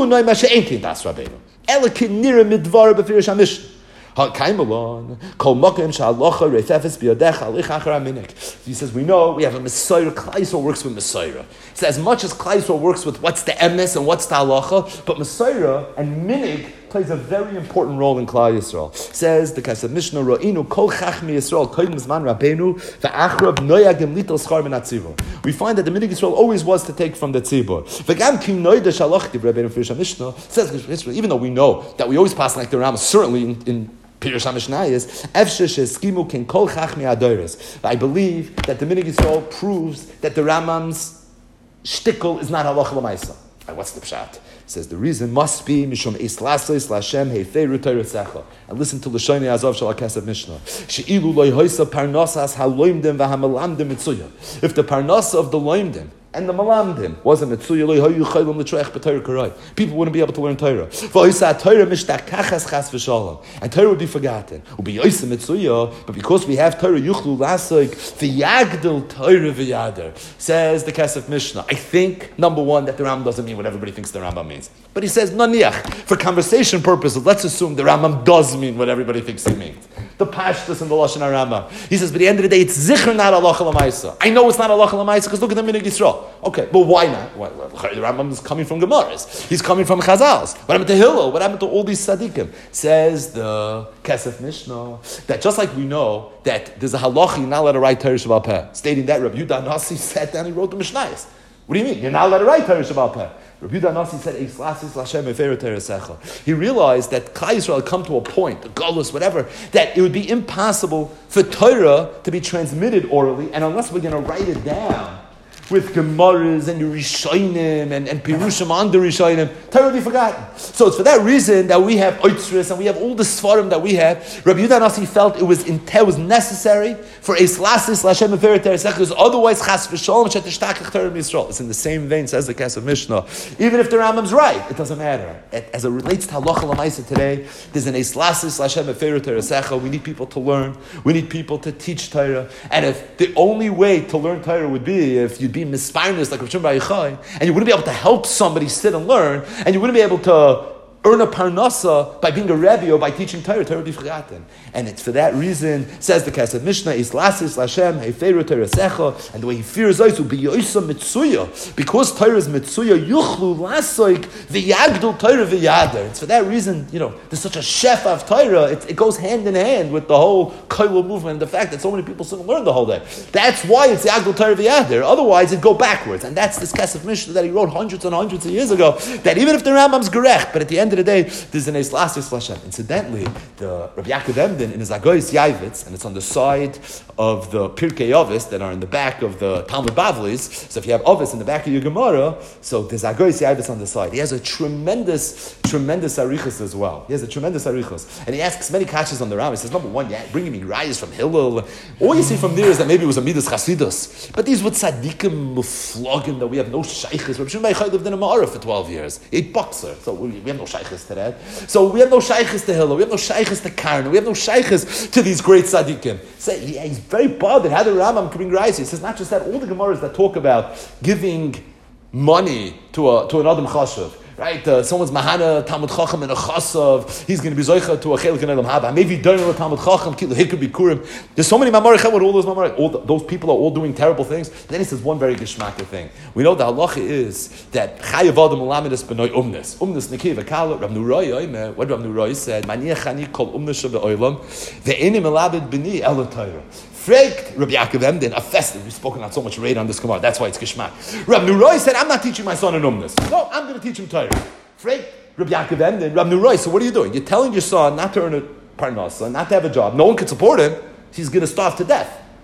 He says, we know we have a Messiah. Klal Yisrael works with Messiah. So as much as Klal Yisrael works with what's the emes and what's the halacha, but Messiah and minig plays a very important role in Klal Yisrael. Says the Kesef Mishnah, Ro'inu kol chachmi Yisrael kodim zman Rabbeinu va'achrav noyagim lital schar min hatzibur. We find that the minig Yisrael always was to take from the tzibur. V'gam kim noida shalachti Rabbeinu Pirush HaMishnah. Says even though we know that we always pass like the Rambam, certainly in Pirush HaMishnayos, efshe sheskimu ken kol chachmi adoros. I believe that the minig Yisrael proves that the Rambam's shtickle is not halacha l'maisa. What's the pshat? Says the reason must be mishum eis lasos lashem heiferu toratzecha. And listen to Lashoni Azov Shal Kesef Mishnah. She'ilu loy hoisa parnasas haloimdim v'hamalamdim mitzuya. If the parnasa of the loimdim and the malamdim wasn't mitzuya loy hoyu chaylim l'troech b'Torah karai, people wouldn't be able to learn Torah. V'hoisa Torah mishtachachas chas v'shalom, and Torah would be forgotten. U'bi yoisa mitzuya, but because we have Torah yuchlu lasoik v'yagdil Torah v'yader. Says the Kesef Mishnah. I think number one that the Rambam doesn't mean what everybody thinks the Rambam means, but he says naniach for conversation purposes. Let's assume the Rambam does mean what everybody thinks he means. The Pashtus and the Lashon HaRambam. He says, but at the end of the day, it's zikr not halacha l'maisa. I know it's not halacha l'maisa because look at the minig Yisrael. Okay, but why not? Well, the Rambam is coming from Gemaras. He's coming from Chazals. What happened to Hillel? What happened to all these tzaddikim? Says the Kesef Mishnah that just like we know that there's a halacha you're not allowed to write Torah Sheba'al Peh, stating that Rabbi Yehuda Nasi sat down and he wrote the Mishnayos. What do you mean? You're not allowed to write Torah Sheba'al Peh. Rabbi Yehuda Nasi said, Eis lasis l'Hashem eferu terasecha. He realized that Klal Yisrael had come to a point, the Golus, whatever, that it would be impossible for Torah to be transmitted orally, and unless we're going to write it down with Gemaras and Rishonim and Pirushim under Rishonim, Torah will be forgotten. So it's for that reason that we have Oitzris and we have all the Sfarim that we have. Rabbi Yehuda Nasi felt it was necessary for Eis lasis l'Hashem eferu terasecha, because otherwise Chas v'Shalom shetishtachach Torah Yisrael. It's in the same vein, says the Kesef Mishnah. Even if the Rambam's right, it doesn't matter. As it relates to halacha l'maisa today, there's an Eis lasis l'Hashem eferu terasecha. We need people to learn. We need people to teach Torah. And if the only way to learn Torah would be if you'd be misparnas like Rav Shimon Bar Yochai, and you wouldn't be able to help somebody sit and learn, and you wouldn't be able to earn a parnasa by being a Rebbe or by teaching Torah, Torah would be forgotten. And it's for that reason, says the Kesef Mishnah, Is lasis l'Hashem heiferu terasecha, and the way he fears us will be yoisa mitzuya, because Torah is mitzuya, yuchlu lasoik v'yagdul Torah v'yader. It's for that reason, there's such a chef of Torah, it goes hand in hand with the whole koilul movement, and the fact that so many people sit and learn the whole day. That's why it's yagdul Torah v'yader. Otherwise, it'd go backwards. And that's this Kesef Mishnah that he wrote hundreds and hundreds of years ago, that even if the Rambam's gerech, but at the end of the day, there's an Eis lasis l'Hashem. Incidentally, the Rabbi Yaakov Emden in his Agoyis Yavitz, and it's on the side of the Pirkei Avos that are in the back of the Talmud Bavlis. So if you have Avos in the back of your Gemara, so there's Agoyis Yavitz on the side. He has a tremendous arichas as well. He has a tremendous arichas, and he asks many kashas on the Rambam. He says, number one, bringing me rayas from Hillel. All you see from there is that maybe it was a midas chasidus, but these were tzaddikim muflogim that we have no shaykhs. Rabbi Shimon Bar Yochai lived in a Ma'ara for 12 years. He ate boxer, so we have no shaykhs to that. So we have no shaykhs to Hillel, we have no shaykhs to Karna, we have no shaykhs to these great tzaddikim. So he's very bothered how the Rambam can bring rayas. He says not just that, all the Gemaras that talk about giving money to an Adam Chashav. Right, someone's mahana Talmud Chacham and a chasav, he's going to be zoicha to a chelik and elam haba. Maybe don't know Talmud Chacham, he could be kurim. There's so many mamarich with all those mamarich. Those people are all doing terrible things. Then he says one very geschmacker thing. We know the halacha is that chayav adam ulamidus b'noi umnes nekiv akala. Rav Nurai, what Rav Nurai said, maniachani kol umnes shebe'olam ve'enim elabed b'ni el Torah. Fragt Rabbi Yaakov Emden, a festive. We've spoken on so much rate on this Gemara. That's why it's Geshmak. Rabbi Nurai said, I'm not teaching my son an umnus. No, I'm going to teach him Torah. Fragt Rabbi Yaakov Emden, Rabbi Nurai, so what are you doing? You're telling your son not to earn a parnasa, not to have a job. No one can support him. He's going to starve to death.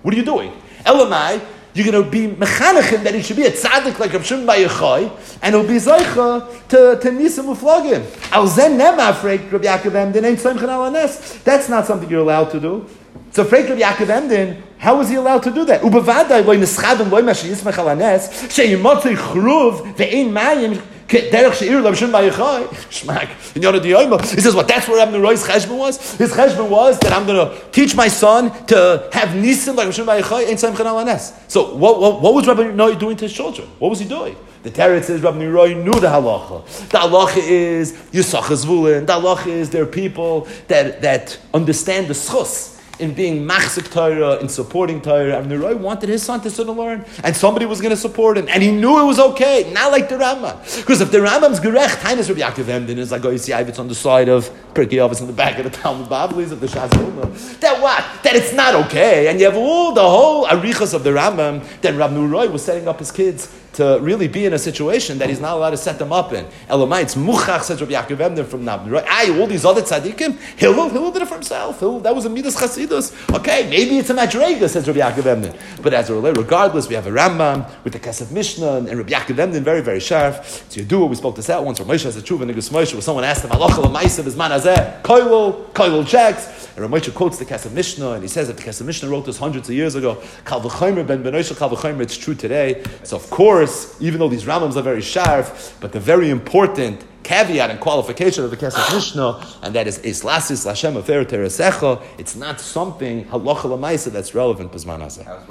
What are you doing? Elamai, you're going to be mechanechim that he should be a tzaddik like Rav Shimon Bar Yochai, and he'll be zeicha to nisim uflagim. Al zen nema freik Rabbi Yaakov Emden ain't soimchen al hanes. That's not something you're allowed to do. So freik Rabbi Yaakov Emden, how is he allowed to do that? Ubavadai loy neschadem loy ma sheyismech al hanes sheyimotzei chruv ve'ein mayim derech sheir Rav Shimon Bar Yochai. Shmak. In Yonah D'Yoyma, he says, what, that's where Rabbi Roy's cheshbon was? His cheshbon was that I'm going to teach my son to have nisim like Rav Shimon Bar Yochai, ain't soimchen al hanes. So what was Rabbi Roy doing to his children? What was he doing? The Teretz says Rabbi Roy knew the halacha. The halacha is Yisach Zvulin. The halacha is there are people that understand the schus in being machzik Torah, in supporting Torah. Rabbi Roy wanted his son to sit and learn, and somebody was going to support him, and he knew it was okay, not like the Rambam. Because if the Rambam's gerecht, Heinz Rabbi Yaakov Emden is like, oh, you see, it's on the side of Pirkei Avos in the back of the Talmud Bavlis of the Shas Vilna. That what? That it's not okay, and you have the whole arichas of the Rambam. Then Rabbi Roy was setting up his kids to really be in a situation that he's not allowed to set them up in. Elamai, it's muchach, says Rabbi Yaakov Emden from Rabbi Roy. All these other tzaddikim, Hillel did it for himself. That was a midas chasidus. Okay, maybe it's a madrega, says Rabbi Yaakov Emden. But as a regardless, we have a Rambam with the Kesef Mishnah and Rabbi Yaakov Emden, very, very sharp. It's Yedua, we spoke this out once, Rav Moshe has a tshuva, Negus Moshe, where someone asked him, Halacha l'maisa b'zman hazeh, koilul checks. And Rav Moshe quotes the Kesef Mishnah, and he says that the Kesef Mishnah wrote this hundreds of years ago. Kal v'chomer ben benoisha kal v'chomer, it's true today. So of course, even though these Rambams are very sharp, but the very important caveat and qualification of the Kesef Mishnah, and that is Es Lasis Lashem Afer Teresecha, it's not something halacha l'maisa that's relevant b'zman hazeh.